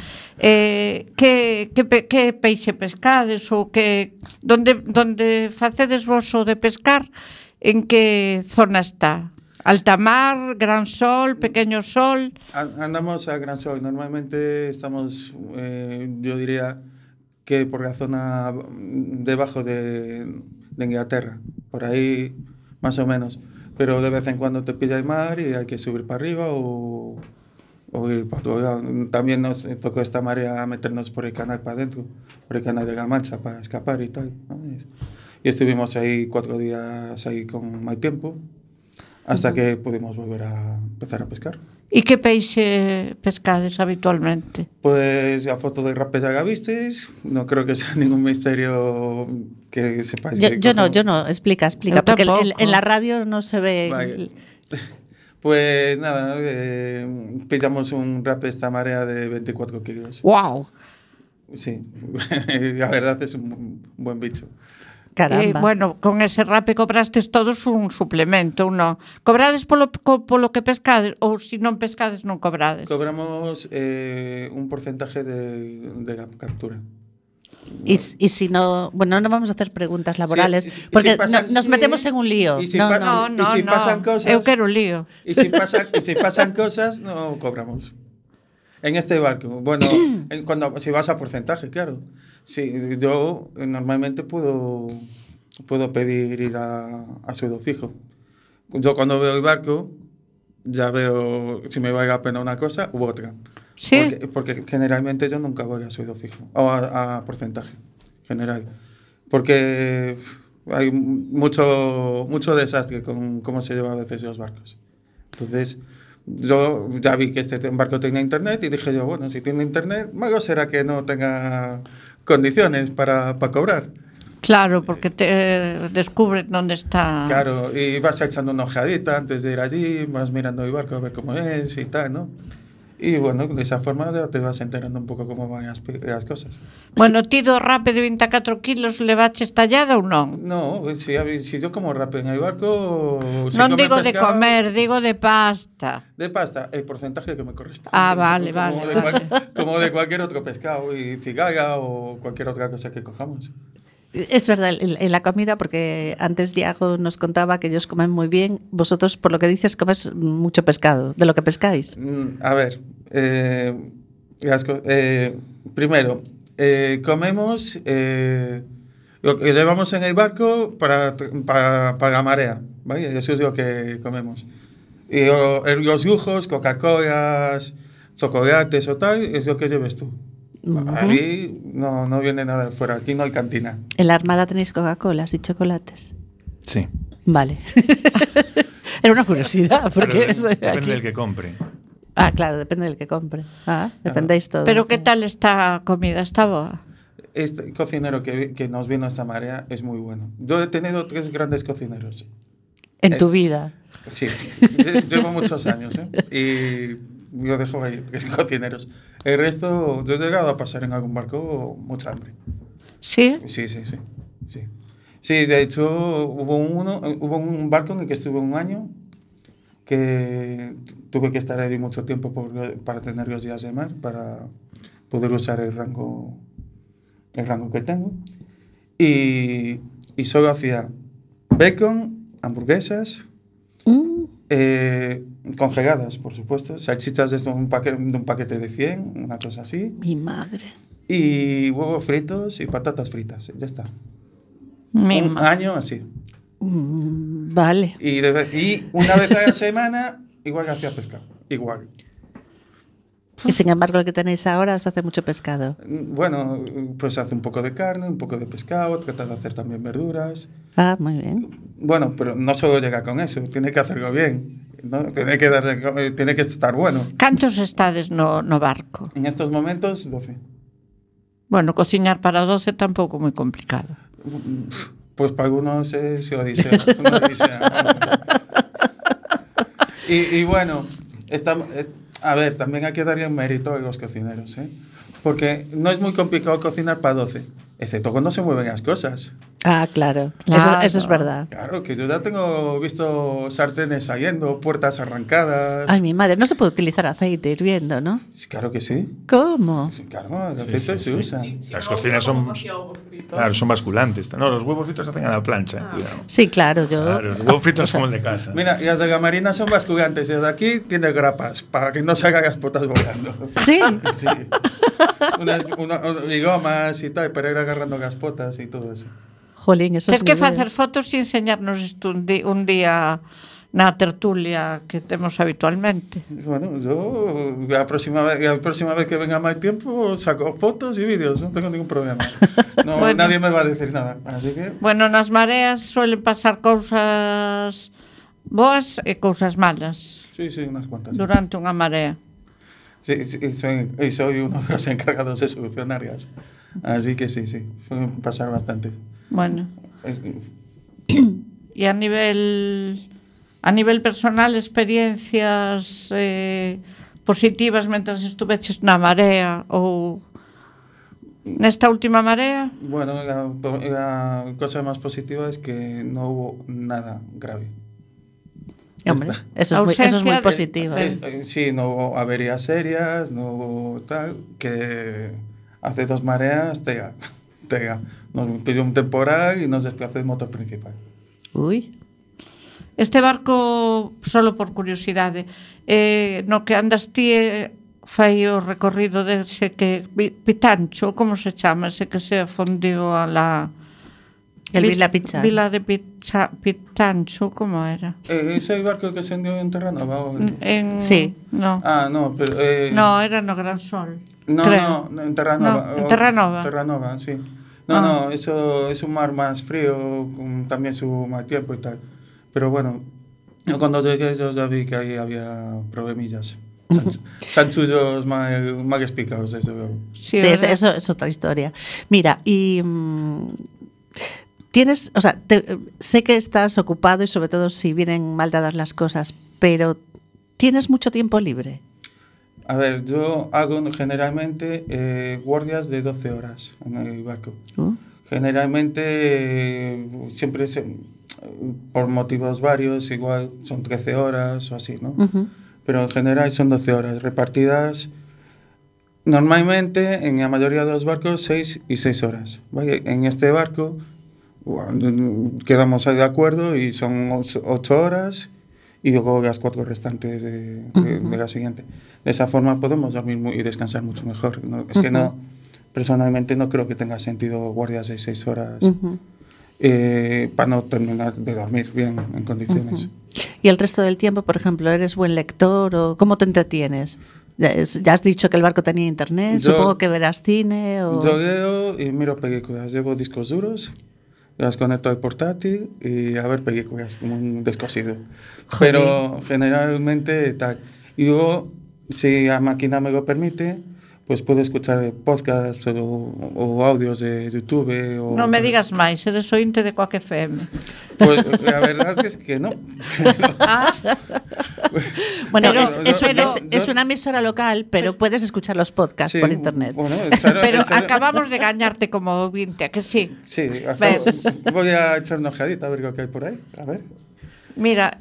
que peixe pescades ou donde facedes vos o de pescar, en que zona está? Alta mar, gran sol, pequeño sol. Andamos a gran sol. Normalmente estamos, yo diría que por la zona debajo de Inglaterra, por ahí más o menos. Pero de vez en cuando te pilla el mar y hay que subir para arriba o ir para otro lado. También nos tocó esta marea meternos por el canal para adentro, por el canal de la Mancha para escapar y tal, ¿no? Y estuvimos ahí 4 días ahí con mal tiempo. Hasta que pudimos volver a empezar a pescar. E que peixe pescades habitualmente? Pues la foto de rape ya la visteis. No creo que sea ningún misterio que sepáis. Yo no, explica, porque en la radio no se ve... Vale. Pues nada, pillamos un rape de esta marea de 24 kilos. ¡Wow! Sí, la verdad es un buen bicho. Caramba. Bueno, con ese rape cobrastes todos un suplemento, non? Cobrades polo que pescades ou se non pescades non cobrades? Cobramos un porcentaje de la captura. Y si no, bueno, no vamos a hacer preguntas laborales, porque nos metemos en un lío. Y si pasan cosas, eu quero un lío. Y si pasan cosas, no cobramos. En este barco, bueno, si vas a porcentaje, claro. Sí, yo normalmente puedo pedir ir a sueldo fijo. Yo cuando veo el barco, ya veo si me vale la pena una cosa u otra. ¿Sí? Porque generalmente yo nunca voy a sueldo fijo, o a porcentaje general. Porque hay mucho desastre con cómo se llevan a veces los barcos. Entonces, yo ya vi que este barco tenía internet y dije yo, bueno, si tiene internet, malo será que no tenga condiciones para cobrar. Claro, porque te descubren dónde está. Claro, y vas echando una ojeadita antes de ir allí, vas mirando el barco a ver cómo es y tal, ¿no? Y bueno, de esa forma ya te vas enterando un pouco como van as cosas. Bueno, ti do rape de 24 kilos levaches tallada ou non? No, si yo como rape en el barco... Si Non come digo de pescado, comer, digo de pasta. De pasta, el porcentaje que me corresponde. Ah, vale, como vale. Como de cualquier otro pescado, y cigaga o cualquier otra cosa que cojamos. Es verdad, en la comida, porque antes Diago nos contaba que ellos comen muy bien. Vosotros, por lo que dices, comes mucho pescado, de lo que pescáis. A ver, primero, comemos lo que llevamos en el barco para la marea, ¿vale? Eso es lo que comemos. Y los lujos, Coca-Colas, chocolates o tal, es lo que lleves tú. Ahí no viene nada de fuera, aquí no hay cantina. ¿En la Armada tenéis Coca-Colas y chocolates? Sí. Vale. Era una curiosidad, porque... Depende del que compre. Ah, claro, depende del que compre. Dependéis todos. Pero que tal esta comida? Está boa? Este cocinero que nos vino a esta marea es muy bueno. Yo he tenido 3 grandes cocineros. En tu vida. Sí, llevo muchos años, y yo dejo ahí 3 cocineros. El resto, yo he llegado a pasar en algún barco mucha hambre. ¿Sí? Sí. Sí, de hecho, hubo un barco en el que estuve un año que tuve que estar ahí mucho tiempo para tener los días de mar, para poder usar el rango que tengo. Y solo hacía bacon, hamburguesas, congeladas, por supuesto, salchichas de un paquete de 100, una cosa así. Mi madre. Y huevos fritos y patatas fritas, ya está. Un año así. Vale. Y una vez a la semana, igual que hacía pescado. Igual. Y sin embargo, lo que tenéis ahora os hace mucho pescado. Bueno, pues hace un poco de carne, un poco de pescado, trata de hacer también verduras. Ah, muy bien. Bueno, pero no solo llega con eso, tiene que hacerlo bien, ¿no? Tiene que estar bueno. Cantos estades no barco? En estos momentos, 12. Bueno, cociñar para 12 tampouco moi complicado. Pues para algunos es odisea. Una odisea. Y bueno, a ver, también hay que darle un mérito a los cocineros, porque no es muy complicado cocinar para 12, excepto cuando se mueven las cosas. Ah, claro. Eso es verdad. Claro, que yo ya tengo visto sartenes saliendo, puertas arrancadas. Ay, mi madre, no se puede utilizar aceite hirviendo, ¿no? Sí, claro que sí. ¿Cómo? Sí, claro, el aceite se usa. Las cocinas son basculantes. No, los huevos fritos se hacen a la plancha. Sí, claro, Claro, los huevos fritos son como el de casa. Mira, y las de la marina son basculantes. Y las de aquí tiene grapas, para que no salgan las potas volando. Sí. Sí. Y gomas y tal, para ir agarrando las potas y todo eso. Jolín, eso Tens es que muy bien. facer fotos e enseñarnos isto un día na tertulia que temos habitualmente. Bueno, yo la próxima vez que venga más tiempo saco fotos y vídeos, no tengo ningún problema. No, Bueno. Nadie me va a decir nada, así que... Bueno, nas mareas suelen pasar cousas boas e cousas malas Sí, unas cuantas. durante unha marea. Sí, soy uno de los encargados de solucionarlas. Así que sí, suelen pasar bastante. Bueno. E a nivel personal, experiencias positivas mentras estuveches na marea ou nesta última marea? Bueno, la cosa más positiva es que no hubo nada grave. Hombre, eso es muy positivo. Sí, no hubo averías serias, no hubo tal, que hace 2 mareas, tega. Nos pidió un temporal y nos desplazó el motor principal. Uy. Este barco, solo por curiosidade, no que andas ti fai o recorrido dese que Pitancho, como se chama, ese que se afondiu a la... Vila Pichar. Vila de Pitancho, como era? ¿Ese barco que se hundió en Terranova? Sí. No. Ah, no, pero... No, era no Gran Sol. No, creo. en Terranova. No, en Terranova. Terranova, sí. No, eso es un mar más frío, con también su mal tiempo y tal. Pero bueno, yo cuando llegué yo ya vi que ahí había problemillas. Chanchullos mal explicados, eso. Sí, eso es otra historia. Mira, y tienes, o sea, sé que estás ocupado y sobre todo si vienen mal dadas las cosas, pero ¿tienes mucho tiempo libre? A ver, yo hago generalmente guardias de 12 horas en el barco. Generalmente, siempre por motivos varios, igual son 13 horas o así, ¿no? Pero en general son 12 horas, repartidas normalmente en la mayoría de los barcos 6 y 6 horas. ¿Vale? En este barco quedamos ahí de acuerdo y son 8 horas y luego las 4 restantes de la siguiente. De esa forma podemos dormir y descansar mucho mejor. ¿No? Es que no, personalmente no creo que tenga sentido guardias de 6 horas para no terminar de dormir bien en condiciones. ¿Y el resto del tiempo, por ejemplo, eres buen lector o cómo te entretienes? Ya has dicho que el barco tenía internet, supongo que verás cine o... Yo leo y miro películas, llevo discos duros, las conecto al portátil y a ver películas como un descosido. Pero generalmente tal. Y luego, si la máquina me lo permite, pues puedo escuchar podcasts o audios de YouTube. Non me digas máis, eres ointe de Coac FM. Pues la verdad es que no. Bueno, es una emisora local, pero puedes escuchar los podcasts por internet. Bueno, pero acabamos de gañarte como ouvinte, que sí? Sí, voy a echar una ojeadita a ver qué hay por ahí. A ver. Mira,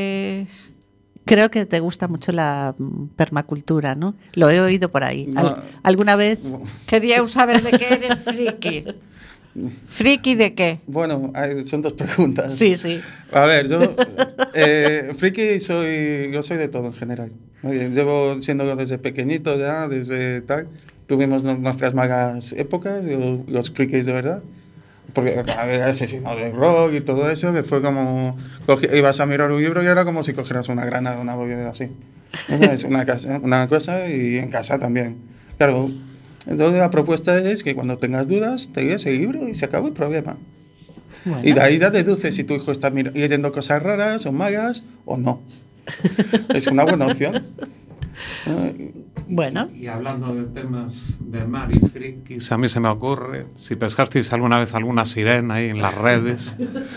creo que te gusta mucho la permacultura, ¿no? Lo he oído por ahí. ¿Alguna vez? Quería saber de qué eres friki. ¿Friki de qué? Bueno, son dos preguntas. Sí, sí. A ver, yo friki yo soy de todo en general. Llevo siendo desde pequeñito ya, desde tal. Tuvimos nuestras malas épocas, los frikis de verdad. Porque había asesino de rock y todo eso, que fue como... ibas a mirar un libro y era como si cogieras una granada, una bobina así. Esa es una cosa y en casa también. Claro, entonces la propuesta es que cuando tengas dudas, te lees el libro y se acabó el problema. Bueno. Y de ahí ya deduces si tu hijo está leyendo cosas raras o malas o no. Es una buena opción. Bueno. Y hablando de temas de mar y frikis, a mí se me ocurre, si pescasteis alguna vez alguna sirena ahí en las redes.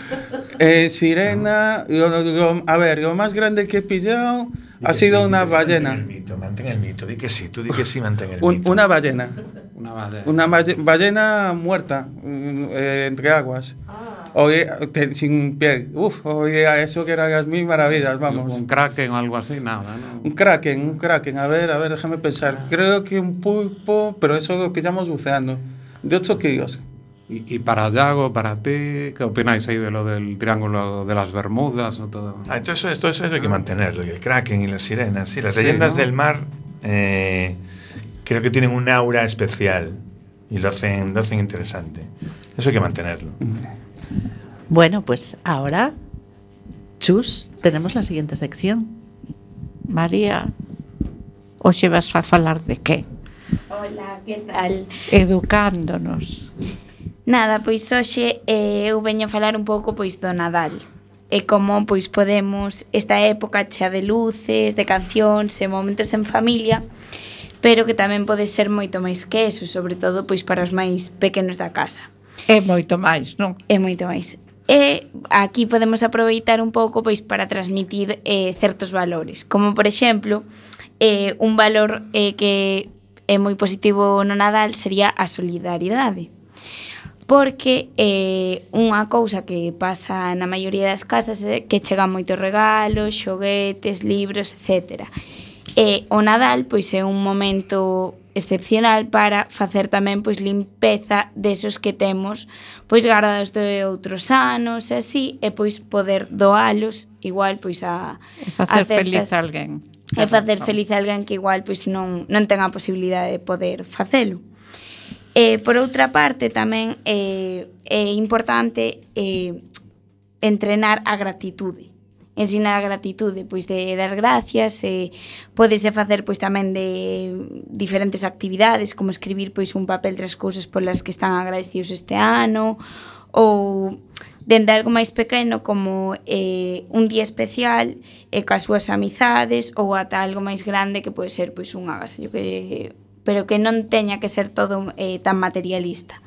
Sirena, a ver, lo más grande que he pillado ha sido una ballena. Mantén el mito, di que sí, tú di que sí, mantén el mito. Una ballena. Una ballena muerta, entre aguas. Oye, sin piel. Oye, eso que eran las mil maravillas, vamos. Un kraken o algo así, nada, ¿no? Un kraken. A ver, déjame pensar. Creo que un pulpo, pero eso lo pillamos buceando. De 8 kilos. Y para Yago, para ti, ¿qué opináis ahí de lo del Triángulo de las Bermudas o todo? Entonces esto hay que mantenerlo. Y el kraken y las sirenas, sí, las leyendas del mar creo que tienen un aura especial y lo hacen interesante. Eso hay que mantenerlo. Bueno, pues ahora, Chus, tenemos la siguiente sección. María, hoxe vas a falar de qué? Hola, que tal? Educándonos. Nada, pois hoxe eu veño a falar un pouco pois do Nadal. E como pois podemos esta época chea de luces, de cancións e momentos en familia, pero que tamén pode ser moito máis que eso, sobre todo pois para os máis pequenos da casa. É moito máis, non? É moito máis. E aquí podemos aproveitar un pouco pois para transmitir certos valores, como por exemplo, un valor que é moi positivo no Nadal sería a solidaridade. Porque unha cousa que pasa na maioría das casas é que chegan moitos regalos, xoguetes, libros, etc. E o Nadal pois é un momento excepcional para facer tamén pois limpeza desos que temos pois guardados de outros anos e así, e pois poder doalos igual pois a facer feliz a alguén. E facer feliz a alguén que igual pois non ten a posibilidade de poder facelo. Por outra parte tamén é importante entrenar a gratitude. ensinar a gratitude, pois de dar gracias, pódese facer pois tamén de diferentes actividades, como escribir pois un papel 3 cousas polas que están agradecidos este ano, ou dende algo máis pequeno como un día especial coas súas amizades, ou ata algo máis grande que pode ser pois un agasallo pero que non teña que ser todo tan materialista.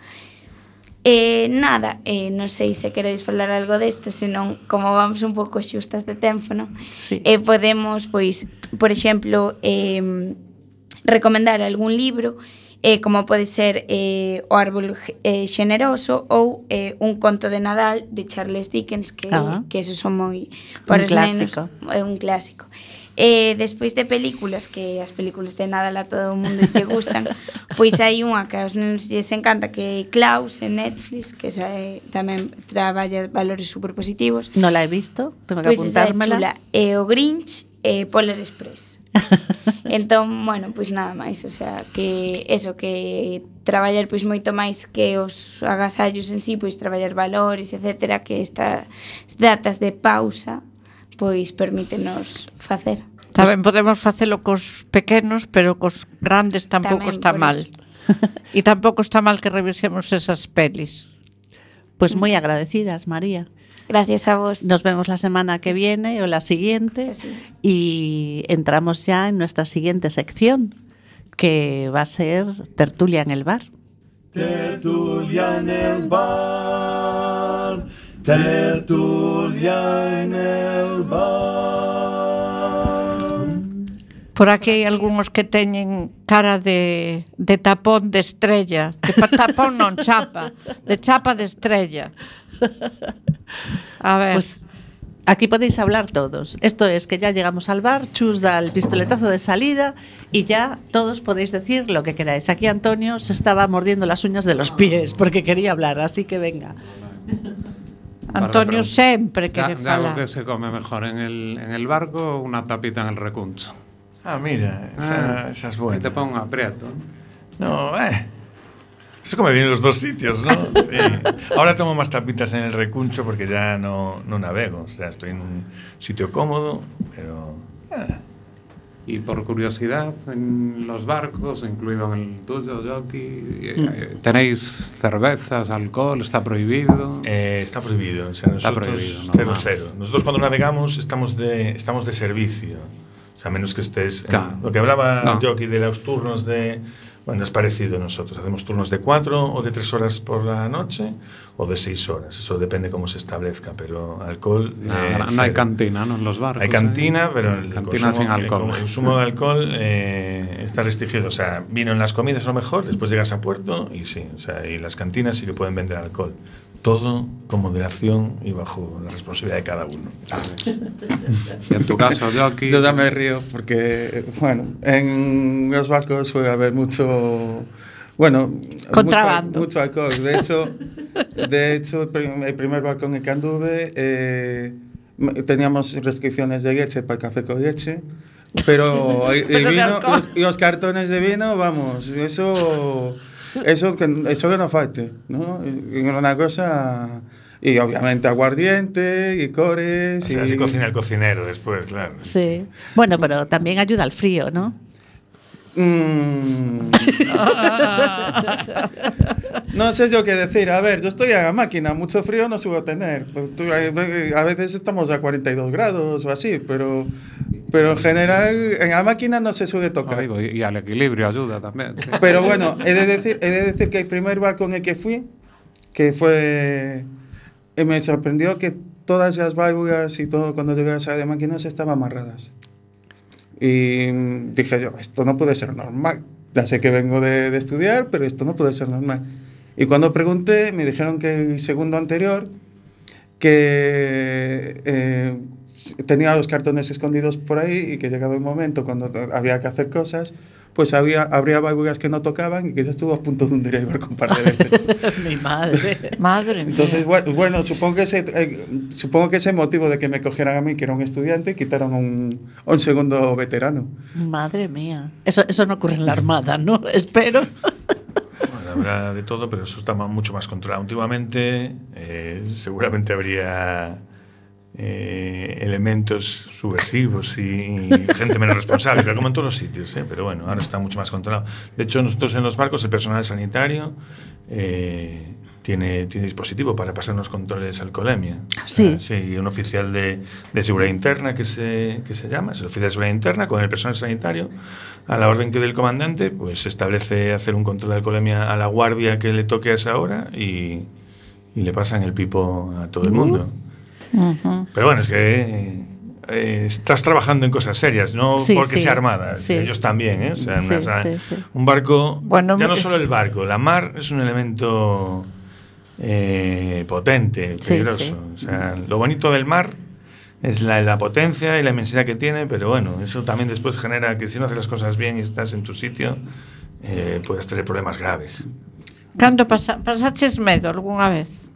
Nada, non sei se queredes falar algo desto, senón como vamos un pouco xustas de tempo, non? Sí. Podemos, pois, por exemplo, recomendar algún libro, como pode ser O árbol xeneroso ou Un conto de Nadal de Charles Dickens, que esos son moi para os nenos, é un clásico. Despois de películas, que as películas de Nadal a todo o mundo lle gustan, pois hai unha que aos nenos lles encanta, que é Klaus en Netflix, que tamén traballa valores superpositivos. Non la he visto, tengo que apuntármela. E o Grinch e Polar Express. Entón, bueno, pois nada máis, o sea, que eso, que traballar pois moito máis que os agasallos en sí, pois traballar valores, etcétera, que estas datas de pausa pois permítenos facer. Tamén podemos facelo cos pequenos, pero cos grandes tampouco está mal. E tampouco está mal que revisemos esas pelis. Pues muy agradecidas, María. Gracias a vos. Nos vemos la semana que viene o la siguiente y entramos ya en nuestra siguiente sección, que va a ser Tertulia en el bar. Tertulia en el bar, tertulia en el bar. Por aquí hai algúns que teñen cara de tapón de estrella, de tapón non, chapa, de chapa de estrella. A ver. Pues aquí podéis hablar todos. Esto es que ya llegamos al bar, Chus da el pistoletazo de salida y ya todos podéis decir lo que queráis. Aquí Antonio se estaba mordiendo las uñas de los pies porque quería hablar, así que venga. Antonio sempre quere falar. Algo que se come mejor en el barco o una tapita en el recuncho. Ah, mira, esa es buena. Ahí te pongo un aprieto. No, eso come bien en los dos sitios, ¿no? Sí. Ahora tomo más tapitas en el recuncho porque ya no navego. O sea, estoy en un sitio cómodo, pero... Y por curiosidad, en los barcos, incluido en el tuyo, Jockey, ¿tenéis cervezas, alcohol? ¿Está prohibido? Está prohibido. O sea, nosotros, está prohibido, cero. Nosotros cuando navegamos estamos de servicio. O sea, menos que estés... Claro. Lo que hablaba Jockey de los turnos de... Bueno, es parecido nosotros. Hacemos turnos de 4 o de 3 horas por la noche o de 6 horas. Eso depende cómo se establezca. Pero alcohol... No hay cantina, ¿no? En los barcos. Hay cantina, pero el cantina sin alcohol. El consumo de alcohol está restringido. O sea, vino en las comidas a lo mejor, después llegas a puerto y sí. O sea, y las cantinas sí que pueden vender alcohol. Todo con moderación y bajo la responsabilidad de cada uno. Y en tu caso, Jockey... Yo ya me río porque, bueno, en los barcos suele haber mucho... Bueno, contrabando. Mucho alcohol. De hecho, el primer barco en el que anduve teníamos restricciones de leche para el café con leche, pero el vino, los cartones de vino, vamos, eso que no falte, ¿no? Una cosa... Y obviamente aguardiente, licores... O sea, así cocina el cocinero después, claro. Sí. Bueno, pero también ayuda al frío, ¿no? No sé yo qué decir. A ver, yo estoy en la máquina, mucho frío no suelo tener. A veces estamos a 42 grados o así, pero en general en la máquina no se suele tocar. Y al equilibrio ayuda también. Sí. Pero bueno, he de decir que el primer barco en el que fui, que fue... me sorprendió que todas las válvulas y todo cuando llegué a la sala de máquinas estaban amarradas. Y dije yo, esto no puede ser normal. Ya sé que vengo de estudiar, pero esto no puede ser normal. Y cuando pregunté, me dijeron que el segundo anterior, que tenía los cartones escondidos por ahí y que llegado el momento cuando había que hacer cosas, pues habría válvulas que no tocaban y que ya estuvo a punto de hundir el barco un par de veces. Mi madre. Madre mía. Entonces, bueno, supongo que ese motivo de que me cogieran a mí, que era un estudiante, quitaron a un segundo veterano. Madre mía. Eso no ocurre en la Armada, ¿no? Espero. Bueno, habrá de todo, pero eso está mucho más controlado. Últimamente, seguramente habría elementos subversivos y gente menos responsable, pero como en todos los sitios, pero bueno, ahora está mucho más controlado. De hecho, nosotros en los barcos, el personal sanitario tiene dispositivo para pasar los controles de alcoholemia. Sí. Sí, un oficial de seguridad interna que se llama, es el oficial de seguridad interna con el personal sanitario, a la orden que dé el comandante, pues se establece hacer un control de alcoholemia a la guardia que le toque a esa hora y le pasan el pipo a todo el mundo. Pero bueno, es que estás trabajando en cosas serias, no porque sea armada, ellos también, O sea, un barco, bueno, ya no solo el barco, la mar es un elemento potente, peligroso. O sea, lo bonito del mar es la potencia y la inmensidad que tiene, pero bueno, eso también después genera que si no haces las cosas bien y estás en tu sitio, puedes tener problemas graves. Cando pasaches medo algunha vez?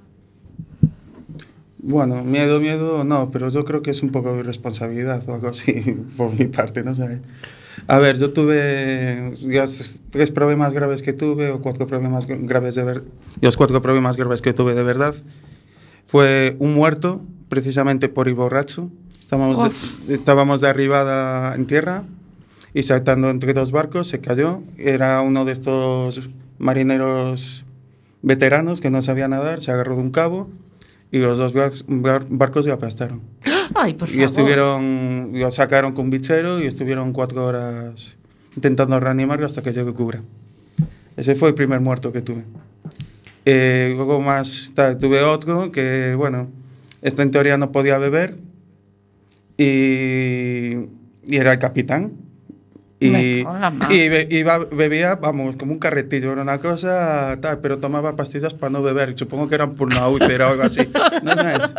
Bueno, miedo no, pero yo creo que es un poco de irresponsabilidad o algo así por mi parte, no sé. A ver, yo tuve 3 problemas graves que tuve, o 4 problemas graves los 4 problemas graves que tuve de verdad. Fue un muerto, precisamente por ir borracho. Estábamos de arribada en tierra y saltando entre 2 barcos se cayó. Era uno de estos marineros veteranos que no sabía nadar, se agarró de un cabo y los 2 barcos le aplastaron. Ay, por favor. Y lo sacaron con un bichero y estuvieron 4 horas intentando reanimarlo hasta que llegó cubra. Ese fue el primer muerto que tuve. Luego más tuve otro que, bueno, esto en teoría no podía beber y era el capitán. Y bebía, vamos, como un carretillo, era una cosa tal, pero tomaba pastillas para no beber. Supongo que eran por una úlcera o algo así. ¿No sabes?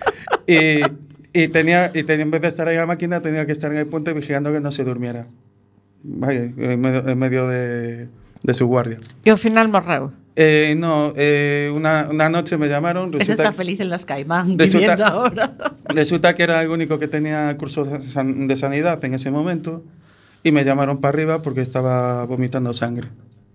Y tenía, en vez de estar ahí en la máquina, tenía que estar en el puente vigilando que no se durmiera. Vaya, en medio de su guardia. Y al final morreu. No, una noche me llamaron. Ese está feliz en las Caimán, viviendo ahora. Resulta que era el único que tenía curso de sanidad en ese momento. Y me llamaron para arriba porque estaba vomitando sangre.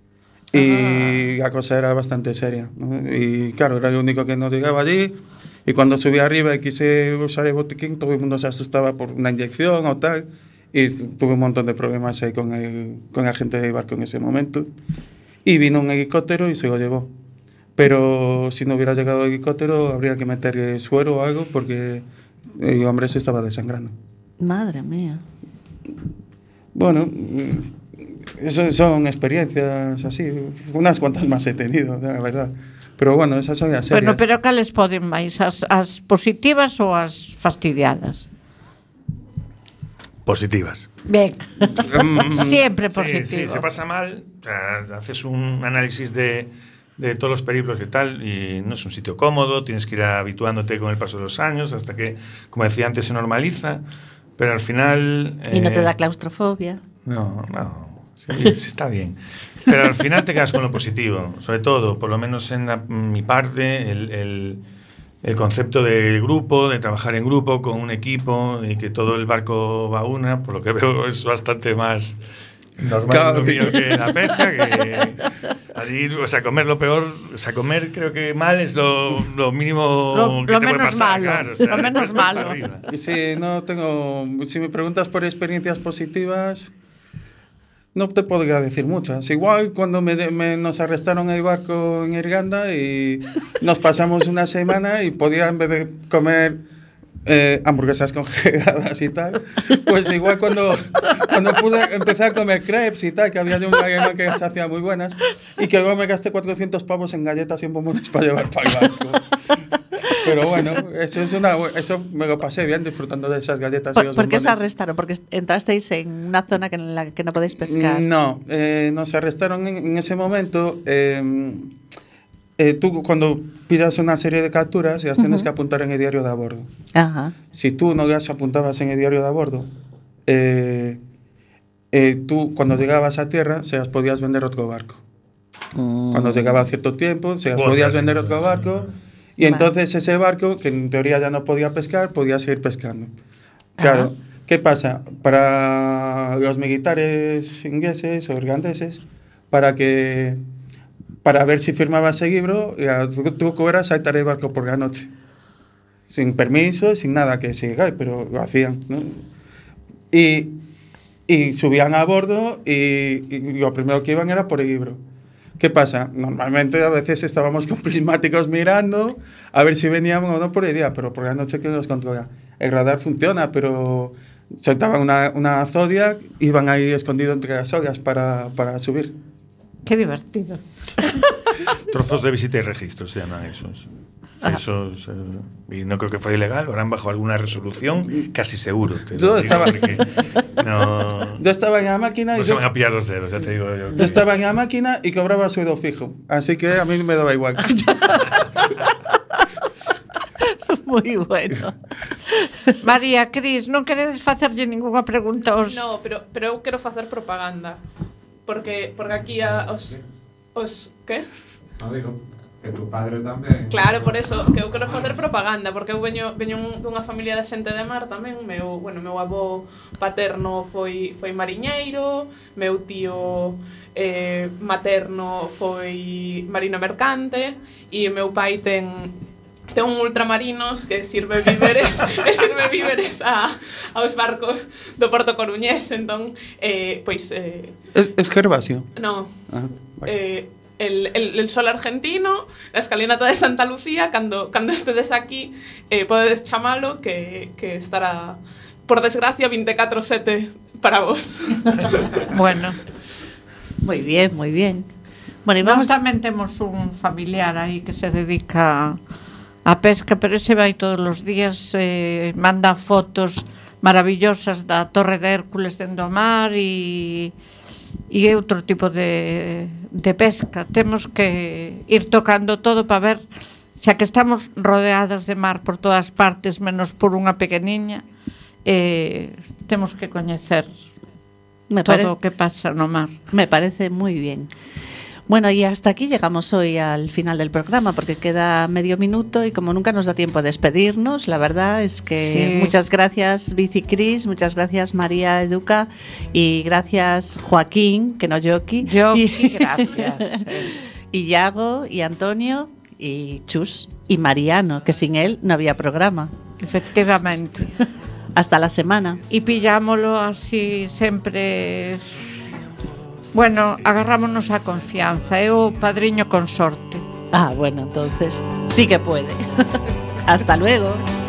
Y la cosa era bastante seria, ¿no? Y claro, era el único que no llegaba allí. Y cuando subí arriba y quise usar el botiquín, todo el mundo se asustaba por una inyección o tal. Y tuve un montón de problemas ahí con la gente del barco en ese momento. Y vino un helicóptero y se lo llevó. Pero si no hubiera llegado el helicóptero, habría que meterle suero o algo porque el hombre se estaba desangrando. Madre mía. Bueno, eso son experiencias así. Unas cuantas más he tenido, la verdad. Pero bueno, esas son las serias. Bueno, pero cales poden máis? As positivas ou as fastidiadas? Positivas. Bien. Siempre positivo. Sí, se pasa mal, o sea, haces un análisis de todos los periplos y tal, y no es un sitio cómodo, tienes que ir habituándote con el paso de los años hasta que, como decía antes, se normaliza. Pero al final... ¿Y no te da claustrofobia? No, sí, está bien. Pero al final te quedas con lo positivo. Sobre todo, por lo menos en mi parte, el concepto de grupo, de trabajar en grupo, con un equipo, y que todo el barco va a una, por lo que veo es bastante más normal lo mío que la pesca, que allí, o sea, comer lo peor, o sea, comer creo que mal es lo mínimo que te puede pasar. Claro, o sea, lo menos malo. Y si me preguntas por experiencias positivas, no te podría decir muchas. Igual cuando nos arrestaron el barco en Irlanda y nos pasamos una semana y podía, en vez de comer hamburguesas congeladas y tal, pues igual cuando empecé a comer crepes y tal, que había de un alemán que se hacía muy buenas, y que luego me gasté 400 pavos en galletas y en bombones para llevar para el barco. Pero bueno, eso me lo pasé bien disfrutando de esas galletas. ¿Por qué os arrestaron? ¿Porque entrasteis en una zona en la que no podéis pescar? No, nos arrestaron en ese momento. Tú cuando pidas una serie de capturas, las tienes que apuntar en el diario de a bordo. Ajá. Si tú no las apuntabas en el diario de a bordo, tú cuando llegabas a tierra se las podías vender a otro barco. Cuando llegaba a cierto tiempo, se las podías vender a otro barco. Y entonces ese barco, que en teoría ya no podía pescar, podía seguir pescando. Claro, ¿qué pasa? Para los militares ingleses o irlandeses, para ver si firmabas el libro, el truco era saltar el barco por la noche. sin permiso, sin nada que se diga, pero lo hacían, ¿no? Y subían a bordo y lo primero que iban era por el libro. ¿Qué pasa? Normalmente a veces estábamos con prismáticos mirando a ver si venían o no por el día, pero por la noche que nos controla. El radar funciona, pero soltaban una Zodiac, iban ahí escondidos entre las olas para subir. Qué divertido. Trozos de visita y registro se llaman esos. Esos, y no creo que fue ilegal, lo harán bajo alguna resolución, casi seguro. Yo estaba en la máquina. No se van a pillar los dedos, ya te digo yo. Yo estaba en la máquina y cobraba sueldo fijo, así que a mí me daba igual. Moi bueno. María, Cris, non queredes facerlle ningunha pregunta aos... No, pero eu quero facer propaganda. Porque aquí os que? No digo que tu padre tamén. Claro, por eso que eu quero facer propaganda, porque eu veño dunha familia de xente de mar tamén. Meu avó paterno foi mariñeiro, meu tío materno foi marino mercante e meu pai ten un ultramarinos que sirve víveres aos barcos do Porto Coruñés. Entón, pois Es Gervasio. no. Vale. El sol argentino, la escalinata de Santa Lucía, cando estedes aquí, podedes chamalo que estará, por desgracia, 24/7 para vos. Bueno, Moi bien, moi bien. Bueno, e nós vamos tamén temos un familiar aí que se dedica a pesca, pero ese vai todos os días, manda fotos maravillosas da Torre de Hércules dentro do mar e outro tipo de pesca. Temos que ir tocando todo para ver, xa que estamos rodeadas de mar por todas partes, menos por unha pequeniña, temos que coñecer todo o que pasa no mar. Me parece muy bien. Bueno, y hasta aquí llegamos hoy al final del programa porque queda medio minuto y como nunca nos da tiempo a despedirnos, la verdad es que muchas gracias Vici Cris, muchas gracias María Educa y gracias Joaquín, que no Yoki. Gracias. Y Yago y Antonio y Chus y Mariano, que sin él no había programa. Efectivamente. Hasta la semana. Y pillámoslo así sempre... Bueno, agarrámonos a confianza, eu padriño consorte. Ah, bueno, entonces sí que puede. Hasta luego.